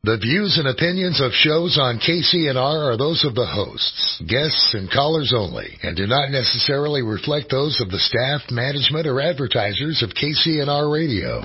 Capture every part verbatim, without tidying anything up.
The views and opinions of shows on K C N R are those of the hosts, guests, and callers only, and do not necessarily reflect those of the staff, management, or advertisers of K C N R Radio.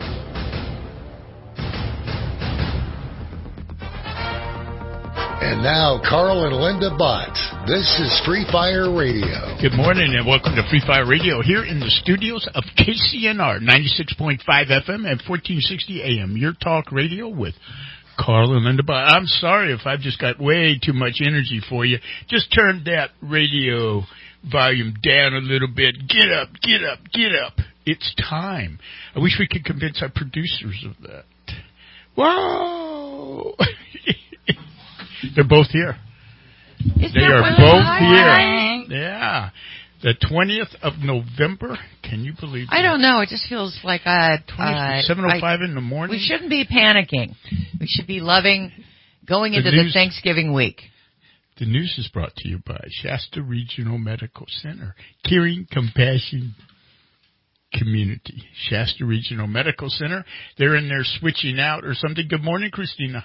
And now, Carl and Linda Bott. This is Free Fire Radio. Good morning and welcome to Free Fire Radio here in the studios of K C N R, ninety-six point five F M and fourteen sixty A M. Your talk radio with Carl and Linda Bott. I'm sorry if I've just got way too much energy for you. Just turn that radio volume down a little bit. Get up, get up, get up. It's time. I wish we could convince our producers of that. Whoa! They're both here. Is they are really both high? here. Yeah. The twentieth of November. Can you believe that? I don't know. It just feels like uh, uh, seven oh five in the morning. We shouldn't be panicking. We should be loving going into the, news, the Thanksgiving week. The news is brought to you by Shasta Regional Medical Center. Caring Compassion Community. Shasta Regional Medical Center. They're in there switching out or something. Good morning, Christina.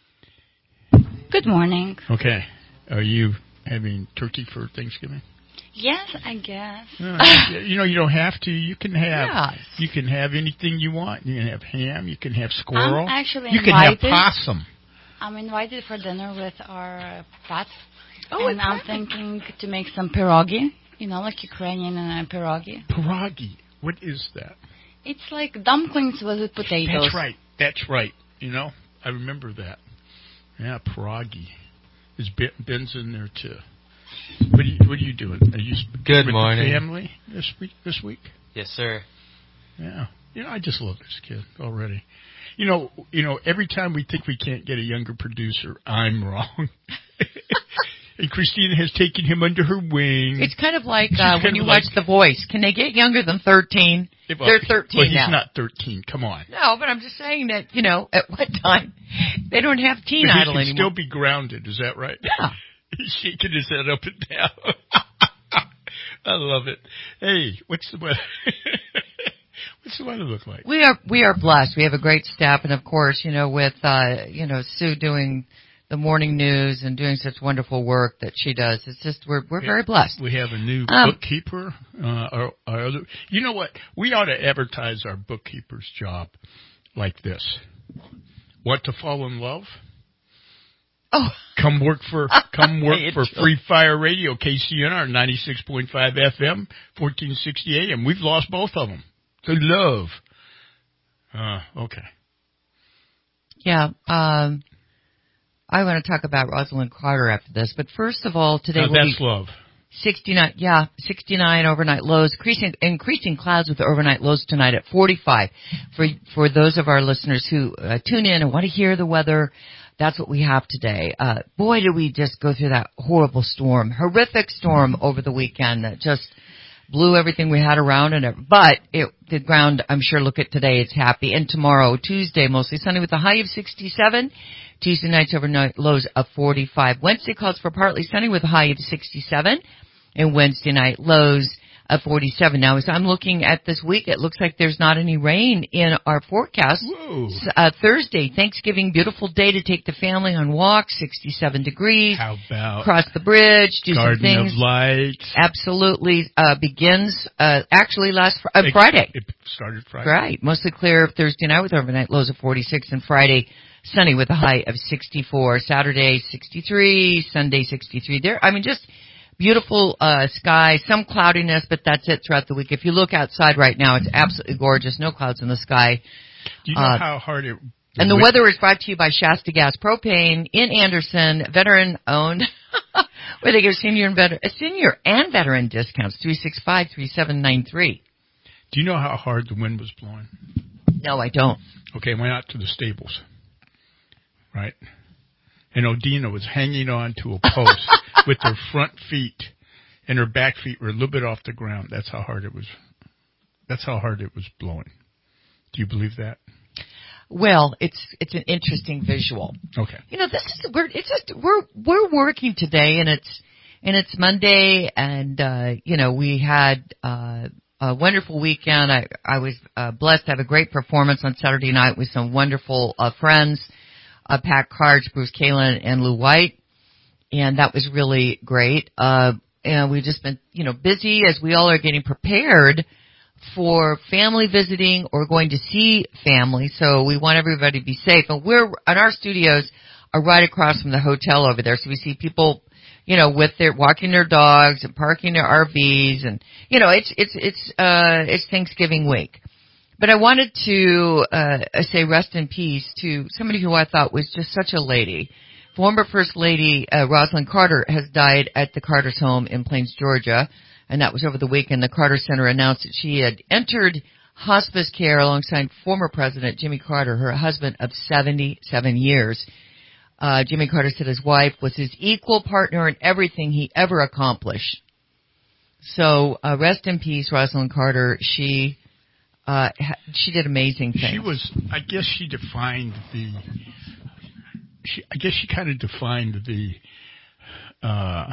Good morning. Okay. Are you having turkey for Thanksgiving? Yes, I guess. Uh, you know, you don't have to. You can have yes. you can have anything you want. You can have ham. You can have squirrel. I'm actually you invited. can have possum. I'm invited for dinner with our uh, pets. Oh, and I'm thinking to make some pierogi. You know, like Ukrainian and uh, pierogi. Pierogi. What is that? It's like dumplings with potatoes. That's right. That's right. You know, I remember that. Yeah, pierogi. Is Ben's in there too? What are you, what are you doing? Are you Good with morning. The family this week? This week? Yes, sir. Yeah. You know, I just love this kid already. You know, you know. Every time we think we can't get a younger producer, I'm wrong. And Christina has taken him under her wing. It's kind of like uh, when you watch like, The Voice. Can they get younger than thirteen? Well, They're thirteen well, he's now. He's not thirteen. Come on. No, but I'm just saying that, you know, at one time, they don't have teen but idol he can anymore. Still be grounded. Is that right? Yeah. He's shaking his head up and down. I love it. Hey, what's the weather? What's the weather look like? We are we are blessed. We have a great staff, and of course, you know, with uh, you know Sue doing the morning news and doing such wonderful work that she does. It's just we're we're yeah, very blessed. We have a new um, bookkeeper. Uh, our, our other, you know what? We ought to advertise our bookkeeper's job like this. Want to fall in love? Oh, come work for come work for too. Free Fire Radio, K C N R ninety-six point five F M, fourteen sixty A M. We've lost both of them to love. Uh, okay. Yeah. Um. I want to talk about Rosalind Carter after this, but first of all, today now will that's be love. sixty-nine. Yeah, sixty-nine overnight lows, increasing increasing clouds with the overnight lows tonight at forty-five. For for those of our listeners who uh, tune in and want to hear the weather, that's what we have today. Uh, boy, did we just go through that horrible storm, horrific storm over the weekend that just blew everything we had around and it. But it, the ground, I'm sure, look at today, it's happy. And tomorrow, Tuesday, mostly sunny with a high of sixty-seven. Tuesday night's overnight lows of forty-five. Wednesday calls for partly sunny with a high of sixty-seven. And Wednesday night lows of forty-seven. Now, as I'm looking at this week, it looks like there's not any rain in our forecast. Uh, Thursday, Thanksgiving, beautiful day to take the family on walks, sixty-seven degrees. How about cross the bridge, do Garden some things. of Lights. Absolutely. Uh, begins, uh, actually last fr- uh, Friday. It started Friday. Right. Mostly clear Thursday night with overnight lows of forty-six and Friday sunny with a high of sixty-four. Saturday, sixty-three. Sunday, sixty-three. There, I mean, just beautiful uh, sky, some cloudiness, but that's it throughout the week. If you look outside right now, it's absolutely gorgeous. No clouds in the sky. Do you know uh, how hard it... The and the weather is brought to you by Shasta Gas Propane in Anderson, veteran-owned, where they give senior and, veteran, senior and veteran discounts, three six five, three seven nine three. Do you know how hard the wind was blowing? No, I don't. Okay, I went out to the stables, right? And Odina was hanging on to a post with her front feet, and her back feet were a little bit off the ground. That's how hard it was. That's how hard it was blowing. Do you believe that? Well, it's it's an interesting visual. Okay. You know, this is we're it's just we're we're working today, and it's and it's Monday, and uh, you know we had uh, a wonderful weekend. I I was uh, blessed to have a great performance on Saturday night with some wonderful uh, friends. uh, Pat Karch, Bruce Kalin, and Lou White. And that was really great. Uh, and we've just been, you know, busy as we all are getting prepared for family visiting or going to see family. So we want everybody to be safe. And we're, and our studios are right across from the hotel over there. So we see people, you know, with their, walking their dogs and parking their R Vs. And, you know, it's, it's, it's, uh, it's Thanksgiving week. But I wanted to, uh, say rest in peace to somebody who I thought was just such a lady. Former First Lady uh, Rosalynn Carter has died at the Carter's home in Plains, Georgia, and that was over the weekend. The Carter Center announced that she had entered hospice care alongside former President Jimmy Carter, her husband of seventy-seven years. Uh, Jimmy Carter said his wife was his equal partner in everything he ever accomplished. So uh, rest in peace, Rosalynn Carter. She uh, ha- she did amazing things. She was, I guess, she defined the. She, I guess she kind of defined the uh,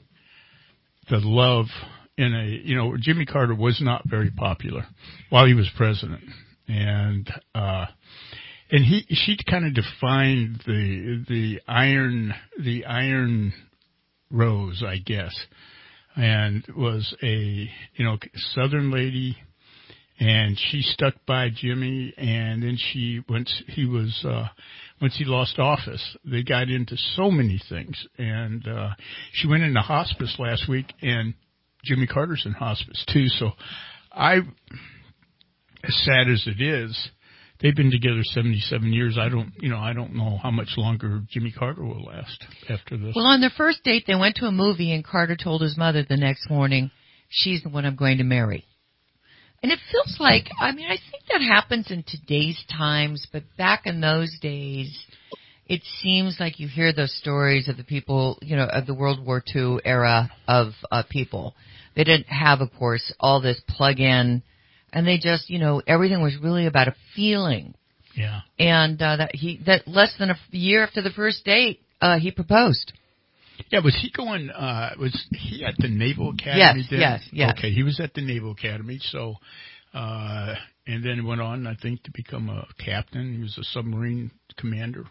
the love in a, you know, Jimmy Carter was not very popular while he was president, and uh, and he she kind of defined the the iron the iron rose, I guess, and was a, you know, Southern lady. And she stuck by Jimmy, and then she, once he was, uh, once he lost office, they got into so many things. And, uh, she went into hospice last week, and Jimmy Carter's in hospice too. So I, as sad as it is, they've been together seventy-seven years. I don't, you know, I don't know how much longer Jimmy Carter will last after this. Well, on their first date, they went to a movie, and Carter told his mother the next morning, she's the one I'm going to marry. And it feels like, I mean, I think that happens in today's times, but back in those days, it seems like you hear those stories of the people, you know, of the World War Two era of uh, people. They didn't have, of course, all this plug-in, and they just, you know, everything was really about a feeling. Yeah. And uh, that he, that less than a year after the first date, uh, he proposed. Yeah, was he going, uh, was he at the Naval Academy yes, then? Yes, yes, Okay, he was at the Naval Academy, so, uh, and then went on, I think, to become a captain. He was a submarine commander.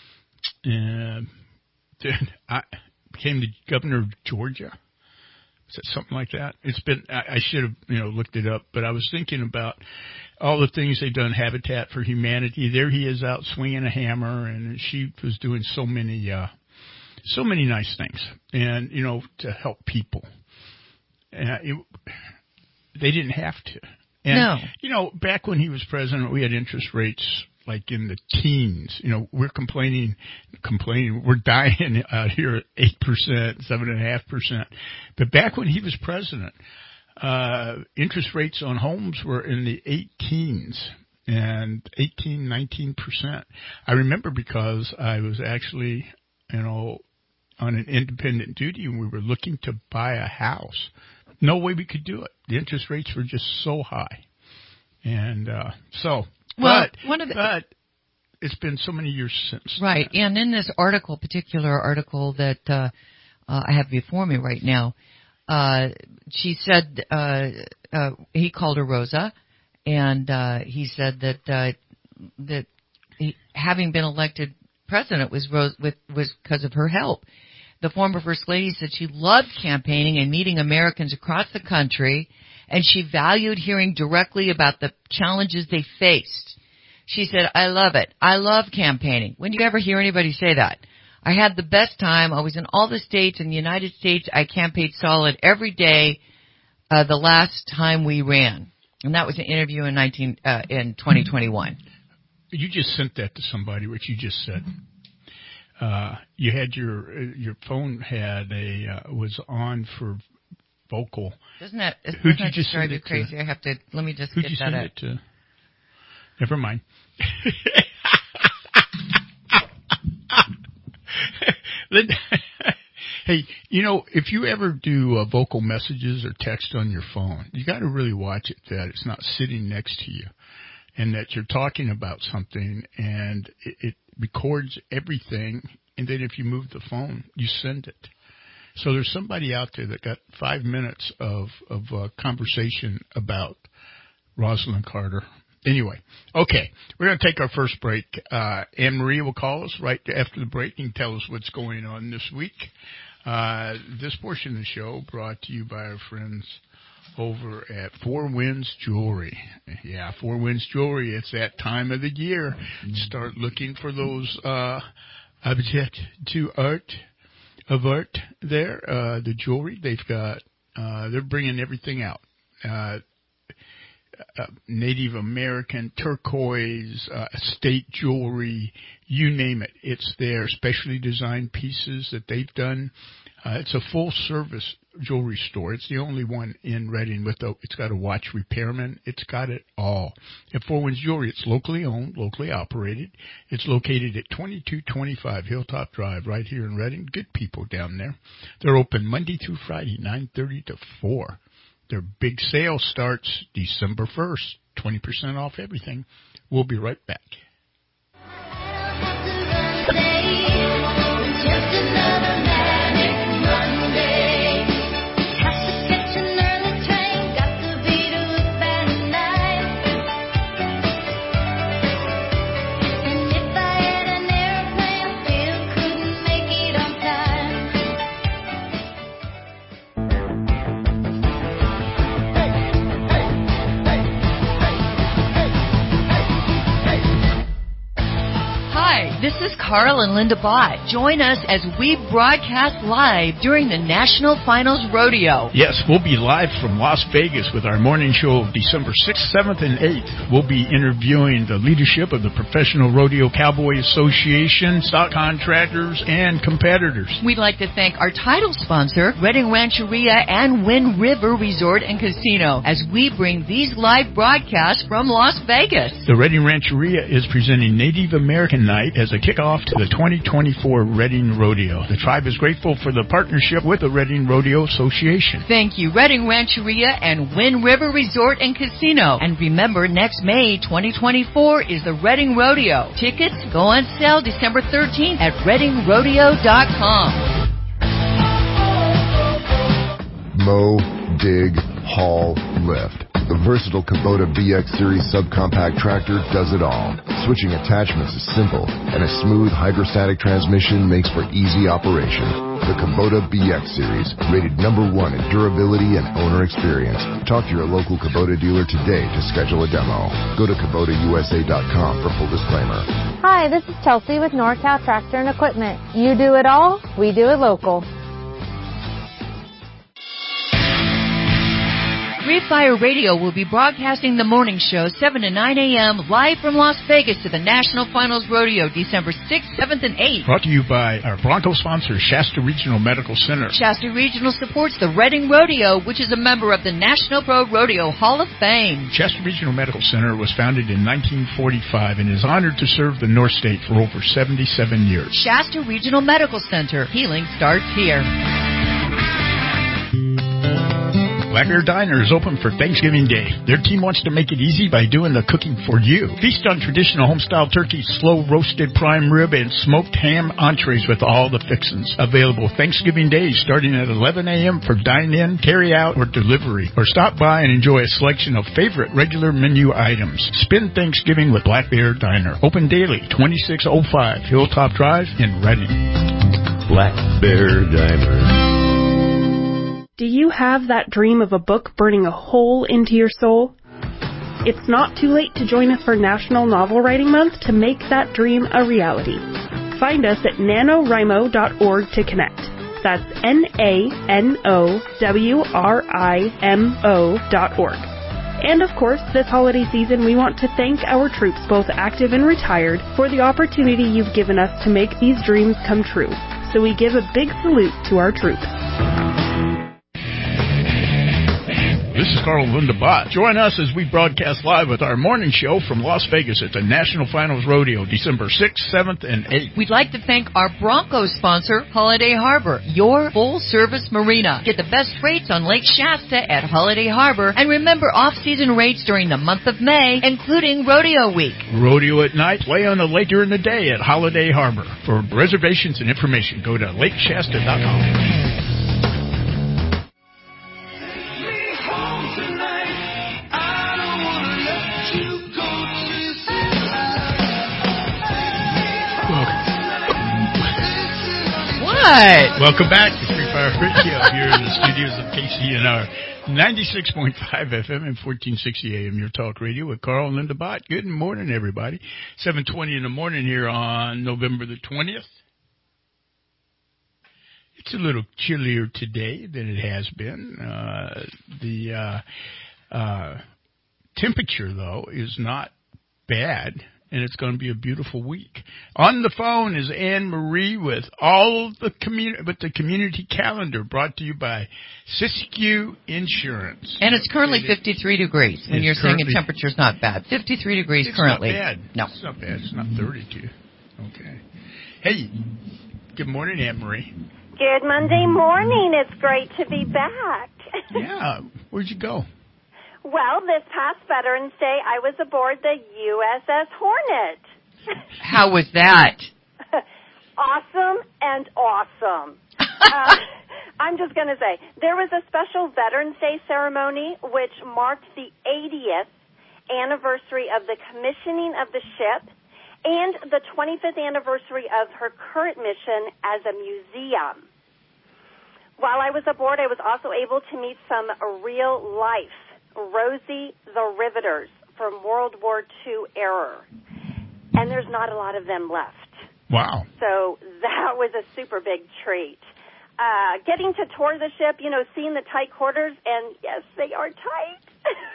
And then I became the governor of Georgia. Is that something like that? It's been, I, I should have, you know, looked it up, but I was thinking about all the things they've done, Habitat for Humanity. There he is out swinging a hammer, and she was doing so many, uh, So many nice things, and, you know, to help people. Uh, it, they didn't have to. And, no. You know, back when he was president, we had interest rates like in the teens. You know, we're complaining, complaining, we're dying out here at eight percent, seven point five percent. But back when he was president, uh, interest rates on homes were in the eighteens. And eighteen, nineteen percent. I remember because I was actually, you know, on an independent duty, and we were looking to buy a house. No way we could do it. The interest rates were just so high. And uh, so, well, but, one of the, but it's been so many years since. Right, that. And in this article, particular article that uh, uh, I have before me right now, uh, she said, uh, uh, he called her Rosa, and uh, he said that uh, that he, having been elected president was Rose, with, was because of her help. The former First Lady said she loved campaigning and meeting Americans across the country, and she valued hearing directly about the challenges they faced. She said, I love it. I love campaigning. When do you ever hear anybody say that? I had the best time. I was in all the states in the United States. I campaigned solid every day uh, the last time we ran. And that was an interview in nineteen uh, in twenty twenty-one. You just sent that to somebody, what you just said. Uh, you had your your phone had a uh, was on for vocal. Doesn't that, doesn't Who'd you that just drive send you it crazy? to? I have to, let me just Who'd get you that send up. it to? Never mind. Hey, you know, if you ever do uh, vocal messages or text on your phone, you got to really watch it that it's not sitting next to you, and that you're talking about something, and it, it records everything, and then if you move the phone, you send it. So there's somebody out there that got five minutes of of uh, conversation about Rosalynn Carter, Anyway, okay, we're going to take our first break. Uh, Anne Marie will call us right after the break and tell us what's going on this week. Uh, this portion of the show brought to you by our friends over at Four Winds Jewelry. Yeah, Four Winds Jewelry. It's that time of the year. Start looking for those uh, object to art of art there. Uh, the jewelry they've got. Uh, they're bringing everything out. Uh, uh, Native American, turquoise, uh, estate jewelry, you name it. It's there. Specially designed pieces that they've done. Uh, it's a full-service jewelry store. It's the only one in Redding with a, it's got a watch repairman. It's got it all. At Four Winds Jewelry, it's locally owned, locally operated. It's located at twenty-two twenty-five Hilltop Drive right here in Redding. Good people down there. They're open Monday through Friday, nine thirty to four. Their big sale starts December first, twenty percent off everything. We'll be right back. This is Carl and Linda Bott. Join us as we broadcast live during the National Finals Rodeo. Yes, we'll be live from Las Vegas with our morning show December sixth, seventh, and eighth. We'll be interviewing the leadership of the Professional Rodeo Cowboy Association, stock contractors, and competitors. We'd like to thank our title sponsor, Redding Rancheria and Wind River Resort and Casino, as we bring these live broadcasts from Las Vegas. The Redding Rancheria is presenting Native American Night as a kickoff to the twenty twenty-four Redding Rodeo. The tribe is grateful for the partnership with the Redding Rodeo Association. Thank you, Redding Rancheria and Wind River Resort and Casino. And remember, next May twenty twenty-four is the Redding Rodeo. Tickets go on sale December thirteenth at redding rodeo dot com. Mow, dig, haul, lift. The versatile Kubota B X Series subcompact tractor does it all. Switching attachments is simple, and a smooth hydrostatic transmission makes for easy operation. The Kubota B X Series, rated number one in durability and owner experience. Talk to your local Kubota dealer today to schedule a demo. Go to Kubota U S A dot com for full disclaimer. Hi, this is Chelsea with NorCal Tractor and Equipment. You do it all, we do it local. Free Fire Radio will be broadcasting the morning show seven to nine a.m. live from Las Vegas to the National Finals Rodeo December sixth, seventh, and eighth. Brought to you by our Bronco sponsor, Shasta Regional Medical Center. Shasta Regional supports the Redding Rodeo, which is a member of the National Pro Rodeo Hall of Fame. Shasta Regional Medical Center was founded in nineteen forty-five and is honored to serve the North State for over seventy-seven years. Shasta Regional Medical Center. Healing starts here. Black Bear Diner is open for Thanksgiving Day. Their team wants to make it easy by doing the cooking for you. Feast on traditional home-style turkey, slow-roasted prime rib, and smoked ham entrees with all the fixins. Available Thanksgiving Day starting at eleven a.m. for dine-in, carry-out, or delivery. Or stop by and enjoy a selection of favorite regular menu items. Spend Thanksgiving with Black Bear Diner. Open daily, twenty-six oh five Hilltop Drive in Redding. Black Bear Diner. Do you have that dream of a book burning a hole into your soul? It's not too late to join us for National Novel Writing Month to make that dream a reality. Find us at nano rimo dot org to connect. That's N A N O W R I M O dot org. And of course, this holiday season, we want to thank our troops, both active and retired, for the opportunity you've given us to make these dreams come true. So we give a big salute to our troops. This is Carl and Linda Bott. Join us as we broadcast live with our morning show from Las Vegas at the National Finals Rodeo, December sixth, seventh, and eighth. We'd like to thank our Bronco sponsor, Holiday Harbor, your full-service marina. Get the best rates on Lake Shasta at Holiday Harbor, and remember off-season rates during the month of May, including Rodeo Week. Rodeo at night, play on the lake during the day at Holiday Harbor. For reservations and information, go to lake shasta dot com. Tonight, I don't wanna let you go. right. Welcome back to Free Fire Radio here in the studios of K C N R ninety-six point five F M and fourteen sixty A M, your talk radio with Carl and Linda Bott. Good morning, everybody. seven twenty in the morning here on November the twentieth. It's a little chillier today than it has been. Uh, the uh, uh, temperature, though, is not bad. And it's going to be a beautiful week. On the phone is Anne Marie with all the community, with the community calendar brought to you by Siskiyou Insurance. And it's currently fifty-three degrees. When you're saying the temperature's not bad, fifty-three degrees it's currently. It's not bad. No, it's not bad. It's not thirty-two. Okay. Hey, good morning, Anne Marie. Good Monday morning. It's great to be back. Yeah. Where'd you go? Well, this past Veterans Day, I was aboard the U S S Hornet. How was that? Awesome and awesome. uh, I'm just going to say, there was a special Veterans Day ceremony which marked the eightieth anniversary of the commissioning of the ship and the twenty-fifth anniversary of her current mission as a museum. While I was aboard, I was also able to meet some real-life Rosie the Riveters from World War Two era. And there's not a lot of them left. Wow. So that was a super big treat. Uh, getting to tour the ship, you know, seeing the tight quarters, and yes, they are tight.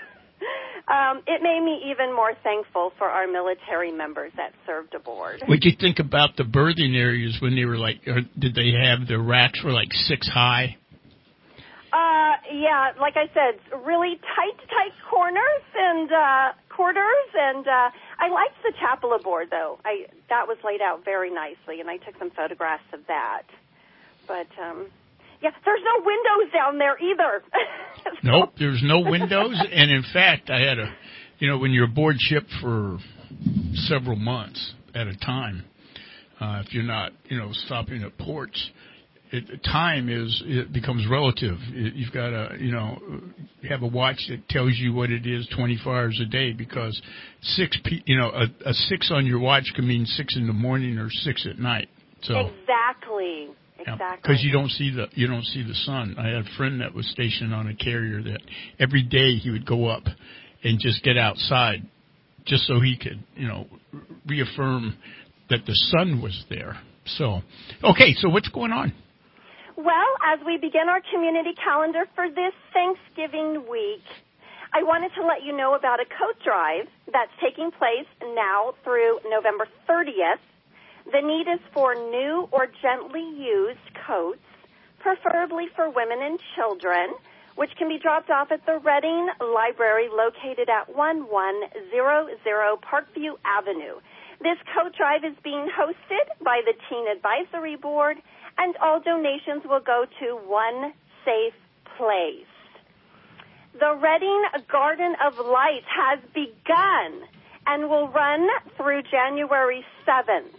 um, it made me even more thankful for our military members that served aboard. What did you think about the berthing areas when they were like, or did they have the racks were like six high? Uh, yeah, like I said, really tight, tight corners and, uh, quarters, and, uh, I liked the chapel aboard, though. I, that was laid out very nicely, and I took some photographs of that. But, um, yeah, there's no windows down there either. so. Nope, there's no windows, and in fact, I had a, you know, when you're aboard ship for several months at a time, uh, if you're not, you know, stopping at ports, It, time is, it becomes relative. It, you've got to, you know, have a watch that tells you what it is twenty-four hours a day, because six, p, you know, a, a six on your watch can mean six in the morning or six at night. So exactly, exactly. Because you don't see the, you don't see the sun. I had a friend that was stationed on a carrier that every day he would go up and just get outside, just so he could, you know, reaffirm that the sun was there. So, okay, so what's going on? Well, as we begin our community calendar for this Thanksgiving week, I wanted to let you know about a coat drive that's taking place now through November thirtieth. The need is for new or gently used coats, preferably for women and children, which can be dropped off at the Reading Library located at eleven hundred Parkview Avenue. This coat drive is being hosted by the Teen Advisory Board, and all donations will go to one safe place. The Reading Garden of Lights has begun and will run through January seventh.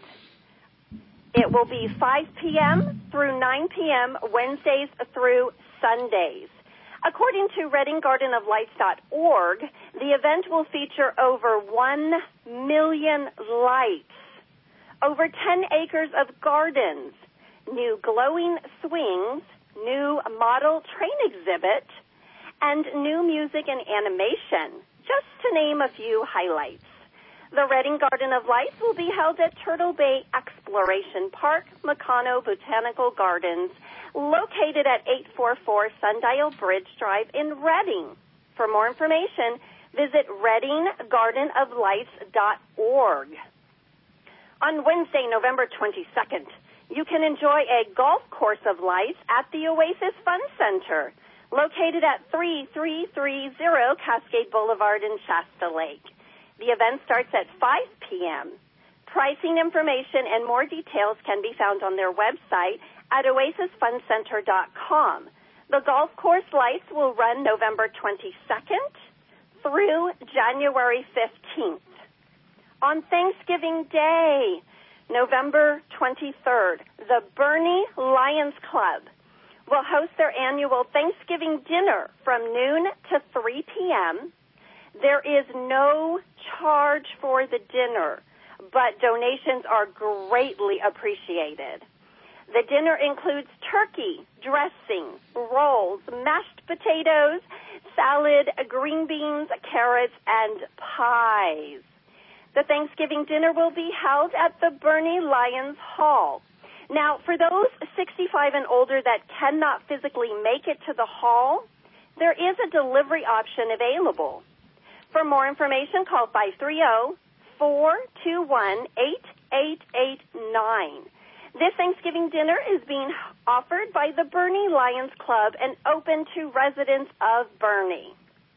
It will be five p.m. through nine p.m. Wednesdays through Sundays. According to Reading Garden of Lights dot org, the event will feature over one million lights, over ten acres of gardens, new glowing swings, new model train exhibit, and new music and animation, just to name a few highlights. The Reading Garden of Lights will be held at Turtle Bay Exploration Park, Meccano Botanical Gardens, located at eight forty-four Sundial Bridge Drive in Reading. For more information, visit reading garden of lights dot org. On Wednesday, November twenty-second, you can enjoy a golf course of lights at the Oasis Fun Center, located at thirty-three thirty Cascade Boulevard in Shasta Lake. The event starts at five p.m. Pricing information and more details can be found on their website at oasis fun center dot com. The golf course lights will run November twenty-second through January fifteenth. On Thanksgiving Day, November twenty-third, the Bernie Lions Club will host their annual Thanksgiving dinner from noon to three p.m. There is no charge for the dinner, but donations are greatly appreciated. The dinner includes turkey, dressing, rolls, mashed potatoes, salad, green beans, carrots, and pies. The Thanksgiving dinner will be held at the Bernie Lyons Hall. Now, for those sixty-five and older that cannot physically make it to the hall, there is a delivery option available. For more information, call five three zero, four two one, eight eight eight nine. This Thanksgiving dinner is being offered by the Bernie Lions Club and open to residents of Bernie.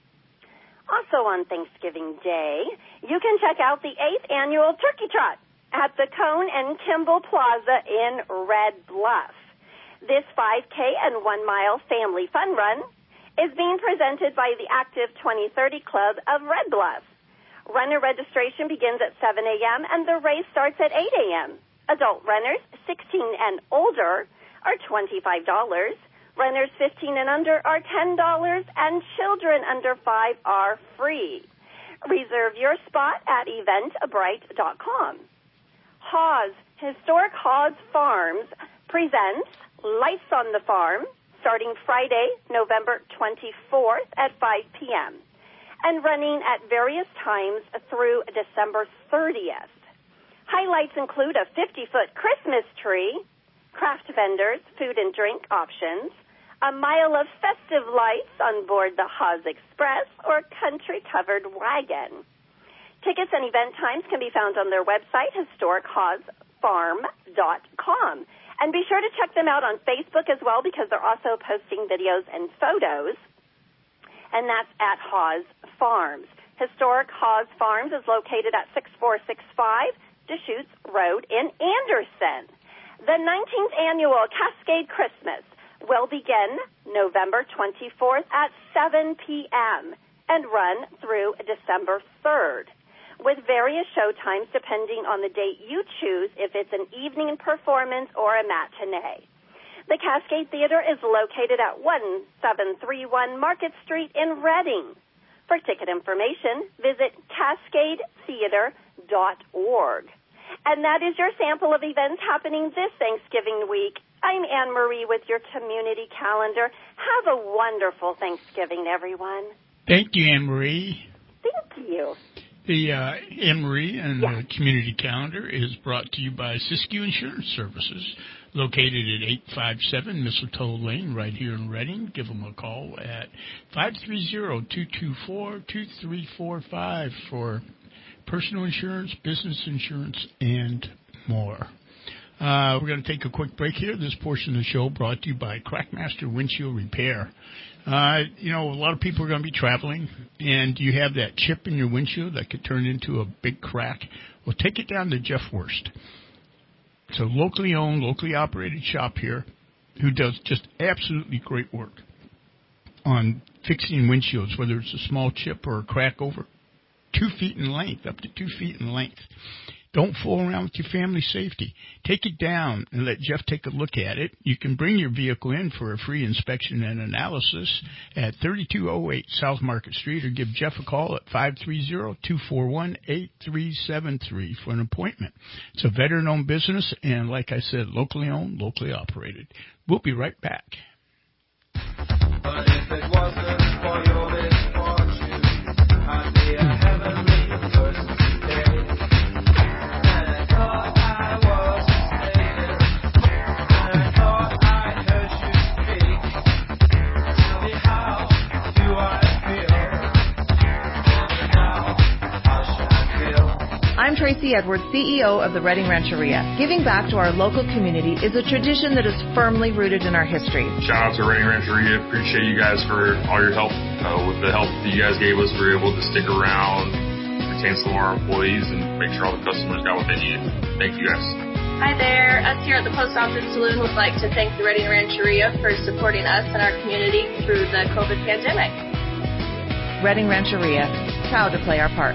Also on Thanksgiving Day, you can check out the eighth Annual Turkey Trot at the Cone and Kimball Plaza in Red Bluff. This five K and one mile family fun run is being presented by the Active twenty thirty Club of Red Bluff. Runner registration begins at seven a.m. and the race starts at eight a.m. Adult runners sixteen and older are twenty-five dollars. Runners fifteen and under are ten dollars, and children under five are free. Reserve your spot at eventbrite dot com. Haws, Historic Haws Farms, presents Lights on the Farm, starting Friday, November twenty-fourth at five p.m., and running at various times through December thirtieth. Highlights include a fifty-foot Christmas tree, craft vendors, food and drink options, a mile of festive lights on board the Haws Express or country-covered wagon. Tickets and event times can be found on their website, historic haws farm dot com. And be sure to check them out on Facebook as well, because they're also posting videos and photos. And that's at Haws Farms. Historic Haws Farms is located at six four six five Deschutes Road in Anderson. The nineteenth Annual Cascade Christmas will begin November twenty-fourth at seven p.m. and run through December third, with various show times depending on the date you choose, if it's an evening performance or a matinee. The Cascade Theater is located at one seven three one Market Street in Reading. For ticket information, visit cascade theater dot org. And that is your sample of events happening this Thanksgiving week. I'm Anne Marie with your community calendar. Have a wonderful Thanksgiving, everyone. Thank you, Anne Marie. Thank you. The uh, Anne Marie and yeah. the community calendar is brought to you by Siskiyou Insurance Services, located at eight five seven Mistletoe Lane, right here in Reading. Give them a call at five three zero, two two four, two three four five for personal insurance, business insurance, and more. Uh, we're going to take a quick break here. This portion of the show brought to you by Crackmaster Windshield Repair. Uh, you know, a lot of people are going to be traveling, and you have that chip in your windshield that could turn into a big crack. Well, take it down to Jeff Wurst. It's a locally owned, locally operated shop here who does just absolutely great work on fixing windshields, whether it's a small chip or a crack over two feet in length, up to two feet in length. Don't fool around with your family safety. Take it down and let Jeff take a look at it. You can bring your vehicle in for a free inspection and analysis at thirty-two oh eight South Market Street, or give Jeff a call at five three zero, two four one, eight three seven three for an appointment. It's a veteran-owned business, and like I said, locally owned, locally operated. We'll be right back. But if it wasn't for your misfortune, I'd be a heavenly person today. And I thought I was a sailor, and I thought I heard you speak. Tell me, how do I feel? Tell me now, how should I feel? I'm Tracy Edwards, C E O of the Reading Rancheria. Giving back to our local community is a tradition that is firmly rooted in our history. Shout out to Reading Rancheria. Appreciate you guys for all your help. Uh, with the help that you guys gave us, we were able to stick around, retain some of our employees, and make sure all the customers got what they needed. Thank you guys. Hi there. Us here at the Post Office Saloon would like to thank the Reading Rancheria for supporting us and our community through the COVID pandemic. Reading Rancheria, proud to play our part.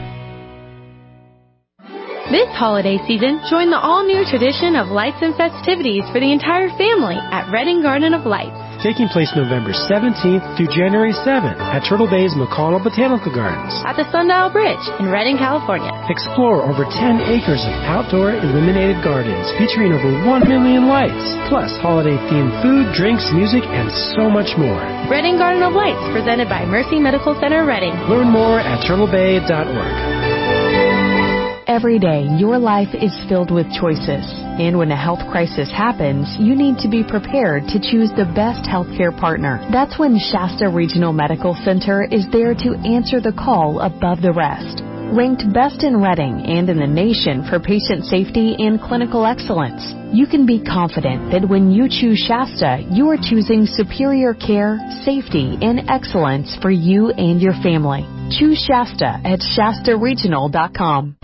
This holiday season, join the all-new tradition of lights and festivities for the entire family at Reading Garden of Lights. taking place November seventeenth through January seventh at Turtle Bay's McConnell Botanical Gardens. At the Sundial Bridge in Redding, California. Explore over ten acres of outdoor illuminated gardens featuring over one million lights, plus holiday-themed food, drinks, music, and so much more. Redding Garden of Lights, presented by Mercy Medical Center, Redding. Learn more at turtle bay dot org. Every day, your life is filled with choices. And when a health crisis happens, you need to be prepared to choose the best healthcare partner. That's when Shasta Regional Medical Center is there to answer the call above the rest. Ranked best in Redding and in the nation for patient safety and clinical excellence, you can be confident that when you choose Shasta, you are choosing superior care, safety, and excellence for you and your family. Choose Shasta at shasta regional dot com.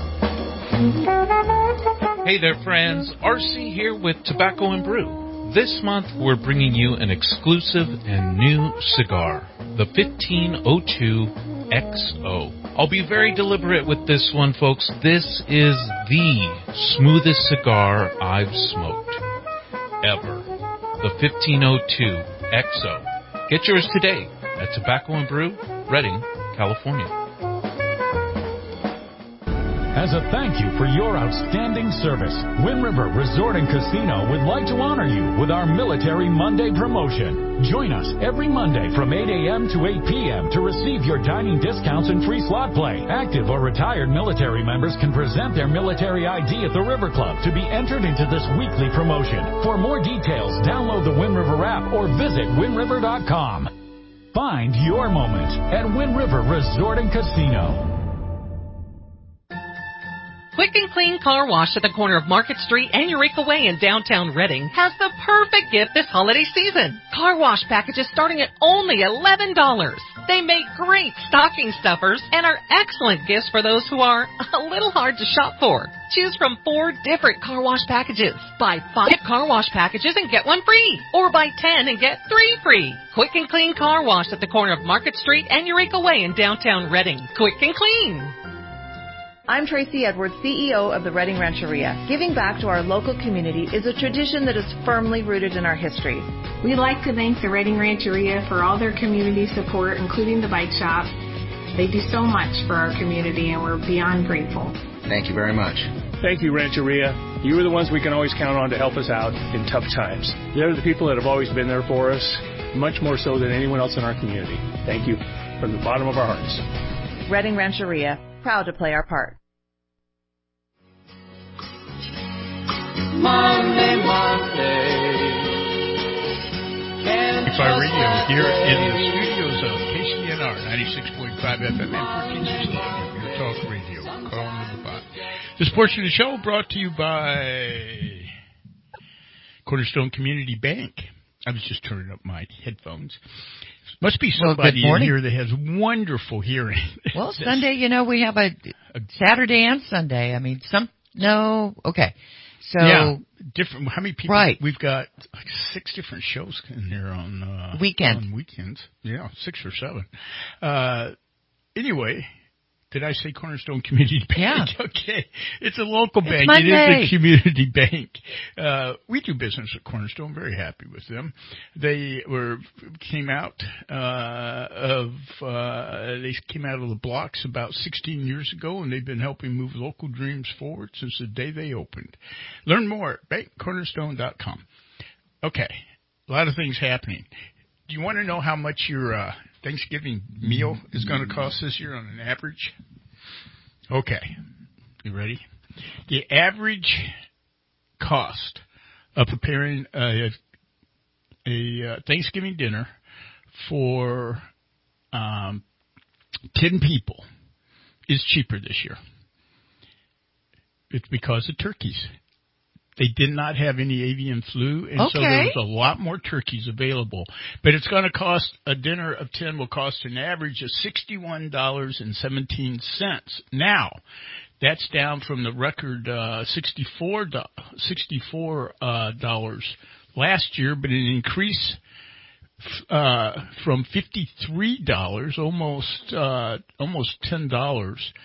Hey there, friends. R C here with Tobacco and Brew. This month, we're bringing you an exclusive and new cigar, the fifteen oh two X O. I'll be very deliberate with this one, folks. This is the smoothest cigar I've smoked ever. The fifteen oh two X O. Get yours today at Tobacco and Brew, Redding, California. As a thank you for your outstanding service, Wind River Resort and Casino would like to honor you with our Military Monday promotion. Join us every Monday from eight a.m. to eight p.m. to receive your dining discounts and free slot play. Active or retired military members can present their military I D at the River Club to be entered into this weekly promotion. For more details, download the Wind River app or visit wind river dot com. Find your moment at Wind River Resort and Casino. Quick and Clean Car Wash at the corner of Market Street and Eureka Way in downtown Redding has the perfect gift this holiday season. Car wash packages starting at only eleven dollars. They make great stocking stuffers and are excellent gifts for those who are a little hard to shop for. Choose from four different car wash packages. Buy five car wash packages and get one free. Or buy ten and get three free. Quick and Clean Car Wash at the corner of Market Street and Eureka Way in downtown Redding. Quick and clean. I'm Tracy Edwards, C E O of the Redding Rancheria. Giving back to our local community is a tradition that is firmly rooted in our history. We'd like to thank the Redding Rancheria for all their community support, including the bike shop. They do so much for our community, and we're beyond grateful. Thank you very much. Thank you, Rancheria. You are the ones we can always count on to help us out in tough times. They're the people that have always been there for us, much more so than anyone else in our community. Thank you from the bottom of our hearts. Redding Rancheria, proud to play our part. Monday, Monday. Fire Radio here in the studios of K C N R ninety-six point five F M and fourteen sixty A M, your talk radio. Carl Lindenbach. This portion of the show brought to you by Cornerstone Community Bank. I was just turning up my headphones. Must be somebody well, in here that has wonderful hearing. Well, Sunday, you know, we have a, a Saturday and Sunday. I mean, some, no, okay. So, yeah, different. How many people? Right. We've got like six different shows in there on uh, weekend. On weekends. Yeah, six or seven. Uh, anyway, did I say Cornerstone Community Bank? Yeah. Okay. It's a local it's bank. Monday. It is a community bank. Uh, we do business at Cornerstone. Very happy with them. They were, came out, uh, of, uh, they came out of the blocks about sixteen years ago, and they've been helping move local dreams forward since the day they opened. Learn more at bank cornerstone dot com. Okay. A lot of things happening. Do you want to know how much your, uh, Thanksgiving meal is going to cost this year on an average? Okay. You ready? The average cost of preparing a, a Thanksgiving dinner for um, ten people is cheaper this year. It's because of turkeys. They did not have any avian flu, and okay. so there was a lot more turkeys available. But it's going to cost, a dinner of ten will cost an average of sixty-one dollars and seventeen cents. Now, that's down from the record uh, sixty-four dollars, sixty-four dollars uh, last year, but an increase uh, from fifty-three dollars, almost uh, almost ten dollars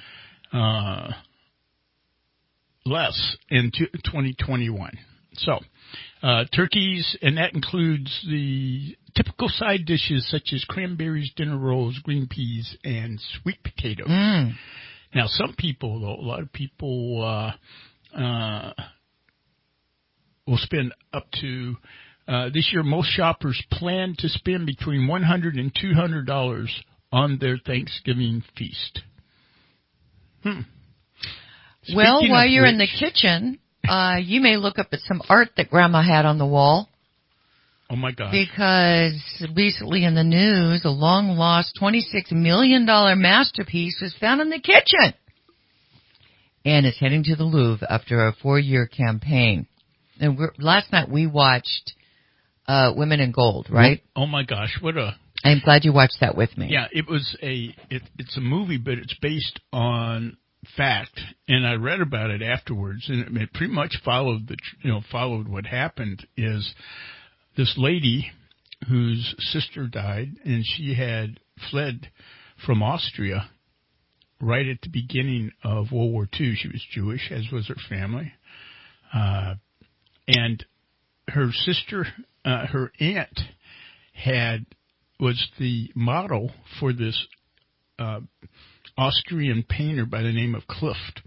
uh less in twenty twenty-one. So, Uh, turkeys, and that includes the typical side dishes such as cranberries, dinner rolls, green peas, and sweet potatoes. Mm. Now, some people, though, a lot of people uh, uh, will spend up to, uh, this year, most shoppers plan to spend between one hundred dollars and two hundred dollars on their Thanksgiving feast. Hmm. Well, Speaking while of you're which, in the kitchen, uh, you may look up at some art that Grandma had on the wall. Oh, my gosh. Because recently in the news, a long-lost twenty-six million dollars masterpiece was found in the kitchen. And it's heading to the Louvre after a four-year campaign. And we're, last night we watched uh, Women in Gold, right? Oh, my gosh. What a... I'm glad you watched that with me. Yeah, it was a... It, it's a movie, but it's based on fact. And I read about it afterwards, and it pretty much followed the... You know, followed what happened is... This lady whose sister died, and she had fled from Austria right at the beginning of World War Two. She was Jewish, as was her family. Uh, and her sister, uh, her aunt, had was the model for this uh, Austrian painter by the name of Klimt.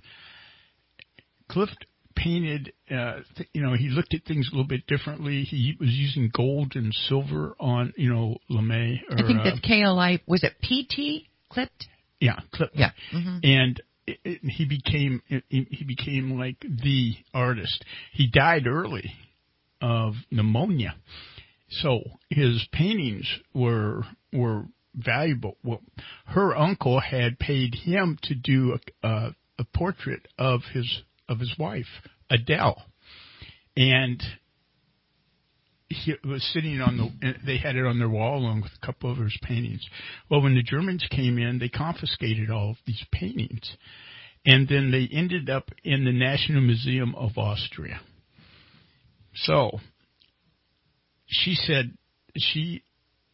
Klimt painted, uh, th- you know, he looked at things a little bit differently. He was using gold and silver on, you know, Lemay. Or, I think uh, that's K L I. Was it P T? Clipped? Yeah, Klimt. Yeah. Mm-hmm. And it, it, he became it, he became like the artist. He died early of pneumonia, so his paintings were were valuable. Well, her uncle had paid him to do a, a, a portrait of his of his wife, Adele, and he was sitting on the. They had it on their wall along with a couple of his paintings. Well, when the Germans came in, they confiscated all of these paintings, and then they ended up in the National Museum of Austria. So she said she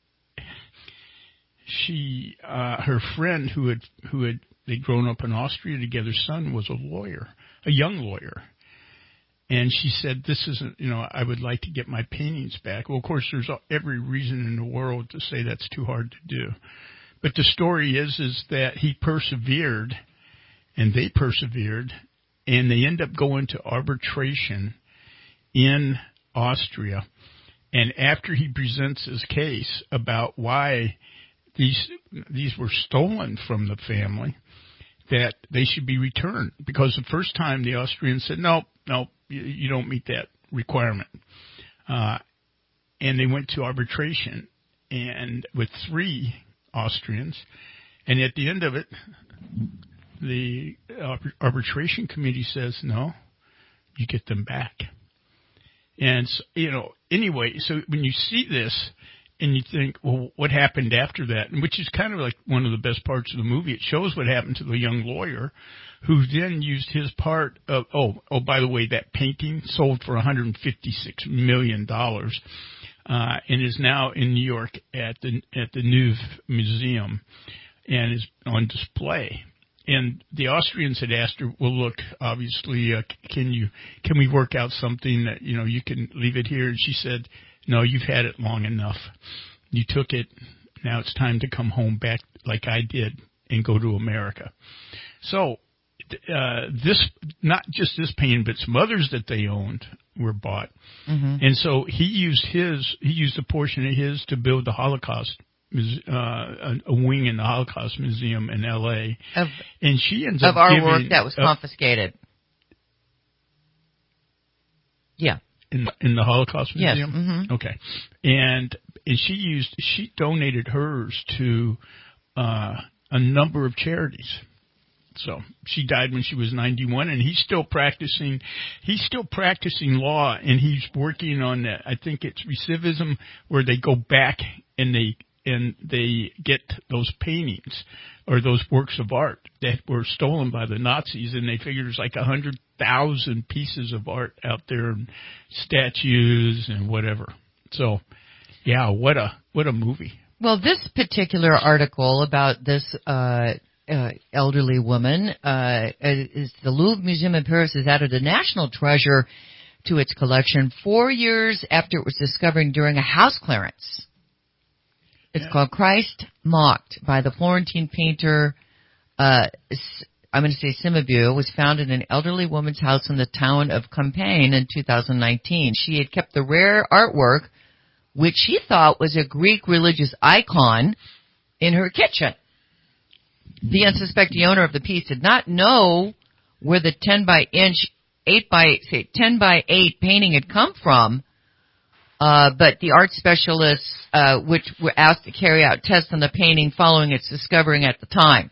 she uh, her friend who had who had they'd grown up in Austria together, son was a lawyer. A young lawyer. And she said, this isn't, you know, I would like to get my paintings back. Well, of course, there's every reason in the world to say that's too hard to do. But the story is, is that he persevered, and they persevered, and they end up going to arbitration in Austria. And after he presents his case about why these these were stolen from the family, that they should be returned. Because the first time the Austrians said, no, no, you, you don't meet that requirement. Uh, and they went to arbitration and with three Austrians. And at the end of it, the arbitration committee says, no, you get them back. And, so, you know, anyway, so when you see this, and you think, well, what happened after that? Which is kind of like one of the best parts of the movie. It shows what happened to the young lawyer who then used his part of, oh, oh, by the way, that painting sold for one hundred fifty-six million dollars uh, and is now in New York at the at the Louvre Museum and is on display. And the Austrians had asked her, well, look, obviously, uh, can you can we work out something that, you know, you can leave it here? And she said, no, you've had it long enough. You took it. Now it's time to come home back like I did and go to America. So uh, this, not just this painting, but some others that they owned were bought. Mm-hmm. And so he used his, he used a portion of his to build the Holocaust, uh, a, a wing in the Holocaust Museum in L A. Of, and she ends of up our giving, work that was uh, confiscated. Yeah. In the, in the Holocaust Museum? Yes. Mm-hmm. Okay. And and she used she donated hers to uh, a number of charities. So she died when she was ninety-one, and he's still practicing. He's still practicing law, and he's working on that. I think it's recidivism, where they go back and they and they get those paintings or those works of art that were stolen by the Nazis, and they figure there's like a hundred thousand pieces of art out there, and statues and whatever. So, yeah, what a what a movie. Well, this particular article about this uh, uh, elderly woman uh, is the Louvre Museum in Paris has added a national treasure to its collection four years after it was discovered during a house clearance. It's yeah. called Christ Mocked by the Florentine painter, uh, I'm going to say Cimabue. It was found in an elderly woman's house in the town of Compiègne in two thousand nineteen. She had kept the rare artwork, which she thought was a Greek religious icon, in her kitchen. The unsuspecting owner of the piece did not know where the ten by inch, eight by say ten by eight painting had come from, uh, but the art specialists, uh, which were asked to carry out tests on the painting following its discovery at the time.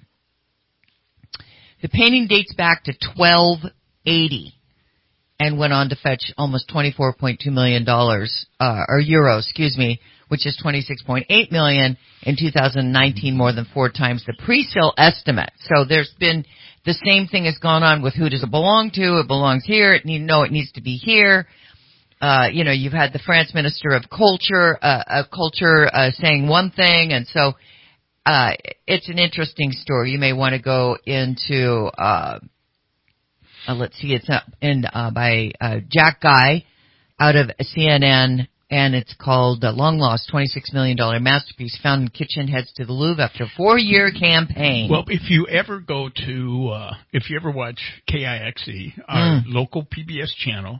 The painting dates back to twelve eighty and went on to fetch almost twenty-four point two million dollars, uh, or euros, excuse me, which is twenty-six point eight million dollars in two thousand nineteen, more than four times the pre-sale estimate. So there's been the same thing has gone on with who does it belong to? It belongs here. It need, no, it needs to be here. Uh, you know, you've had the France Minister of Culture, uh, of Culture, uh, saying one thing, and so, uh, it's an interesting story. You may want to go into, uh, uh let's see, it's up in, uh, by, uh, Jack Guy out of C N N. And it's called uh, Long Lost, twenty-six million dollars Masterpiece Found in Kitchen Heads to the Louvre After a Four-Year Campaign. Well, if you ever go to, uh, if you ever watch K I X E, our mm. local P B S channel,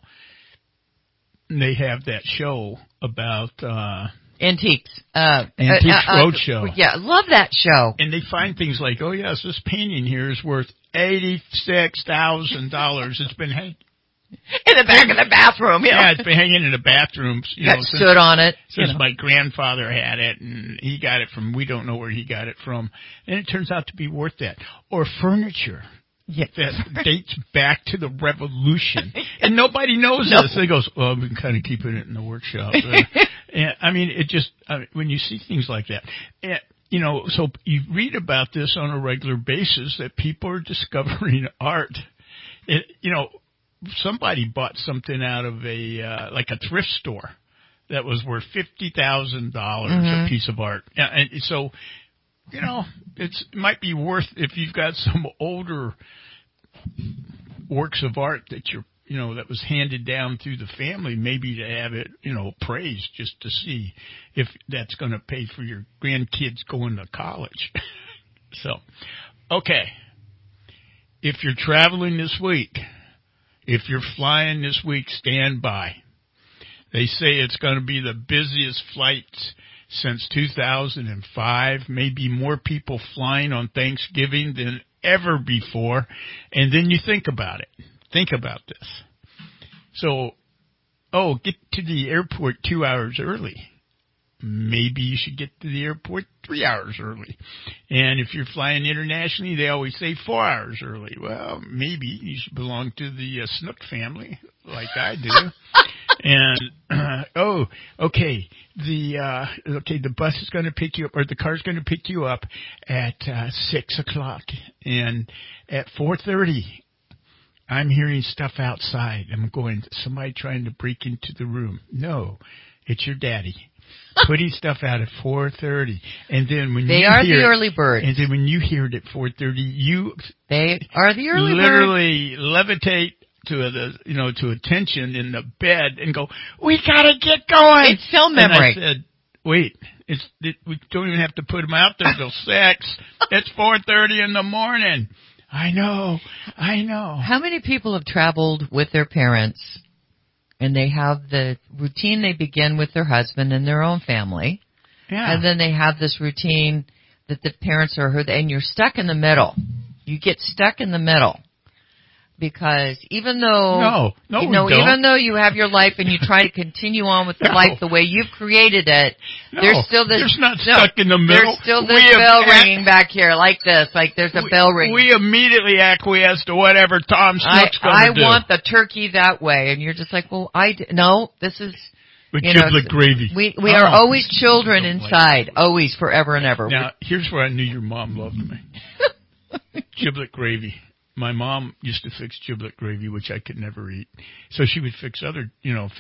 they have that show about... Uh, Antiques. Uh, Antiques uh, uh, Roadshow. Uh, yeah, love that show. And they find things like, oh, yes, this painting here is worth eighty-six thousand dollars. It's been hanging. In the back of the bathroom, yeah. Yeah, it's been hanging in the bathrooms. You Got know, since, stood on it. Since you know. my grandfather had it, and he got it from, we don't know where he got it from. And it turns out to be worth that. Or furniture. Yeah. That dates back to the Revolution. And nobody knows no. this. They goes, well, I've been kind of keeping it in the workshop. And, I mean, it just, I mean, when you see things like that, and, you know, so you read about this on a regular basis, that people are discovering art. It, you know, somebody bought something out of a, uh, like a thrift store that was worth fifty thousand dollars mm-hmm. a piece of art. And so, you know, it's, it might be worth, if you've got some older works of art that you're, you know, that was handed down through the family, maybe to have it, you know, praised just to see if that's going to pay for your grandkids going to college. So, okay. If you're traveling this week, if you're flying this week, stand by. They say it's going to be the busiest flights since two thousand five, maybe more people flying on Thanksgiving than ever before. And then you think about it. Think about this. So, oh, get to the airport two hours early. Maybe you should get to the airport three hours early. And if you're flying internationally, they always say four hours early. Well, maybe you should belong to the uh, Snook family, like I do. And, uh, oh, okay, the, uh, okay, the bus is going to pick you up, or the car's going to pick you up at, uh, six o'clock. And at four thirty, I'm hearing stuff outside. I'm going, somebody trying to break into the room. No, it's your daddy. Putting stuff out at four thirty, and then when they you are hear the early birds, and then when you hear it at four thirty, you they are the early literally birds. levitate to the you know to attention in the bed and go, we gotta get going. It's cell memory. And I said, wait, it's it, we don't even have to put them out there till six. It's four thirty in the morning. I know, I know. How many people have traveled with their parents? And they have the routine they begin with their husband and their own family. Yeah. And then they have this routine that the parents are heard, and you're stuck in the middle. You get stuck in the middle. Because even though, no, no, you know, we don't. even though you have your life and you try to continue on with the no. life the way you've created it, no, there's still this. There's not no, stuck in the middle. There's still this we bell have, ringing back here, like this, like there's a we, bell ringing. We immediately acquiesce to whatever Tom Snook's going to do. I want the turkey that way, and you're just like, well, I d- no, this is. With you giblet know, gravy. We we oh. are always children inside, like always, forever and ever. Now, here's where I knew your mom loved me. Giblet gravy. My mom used to fix giblet gravy, which I could never eat. So she would fix other, you know, fix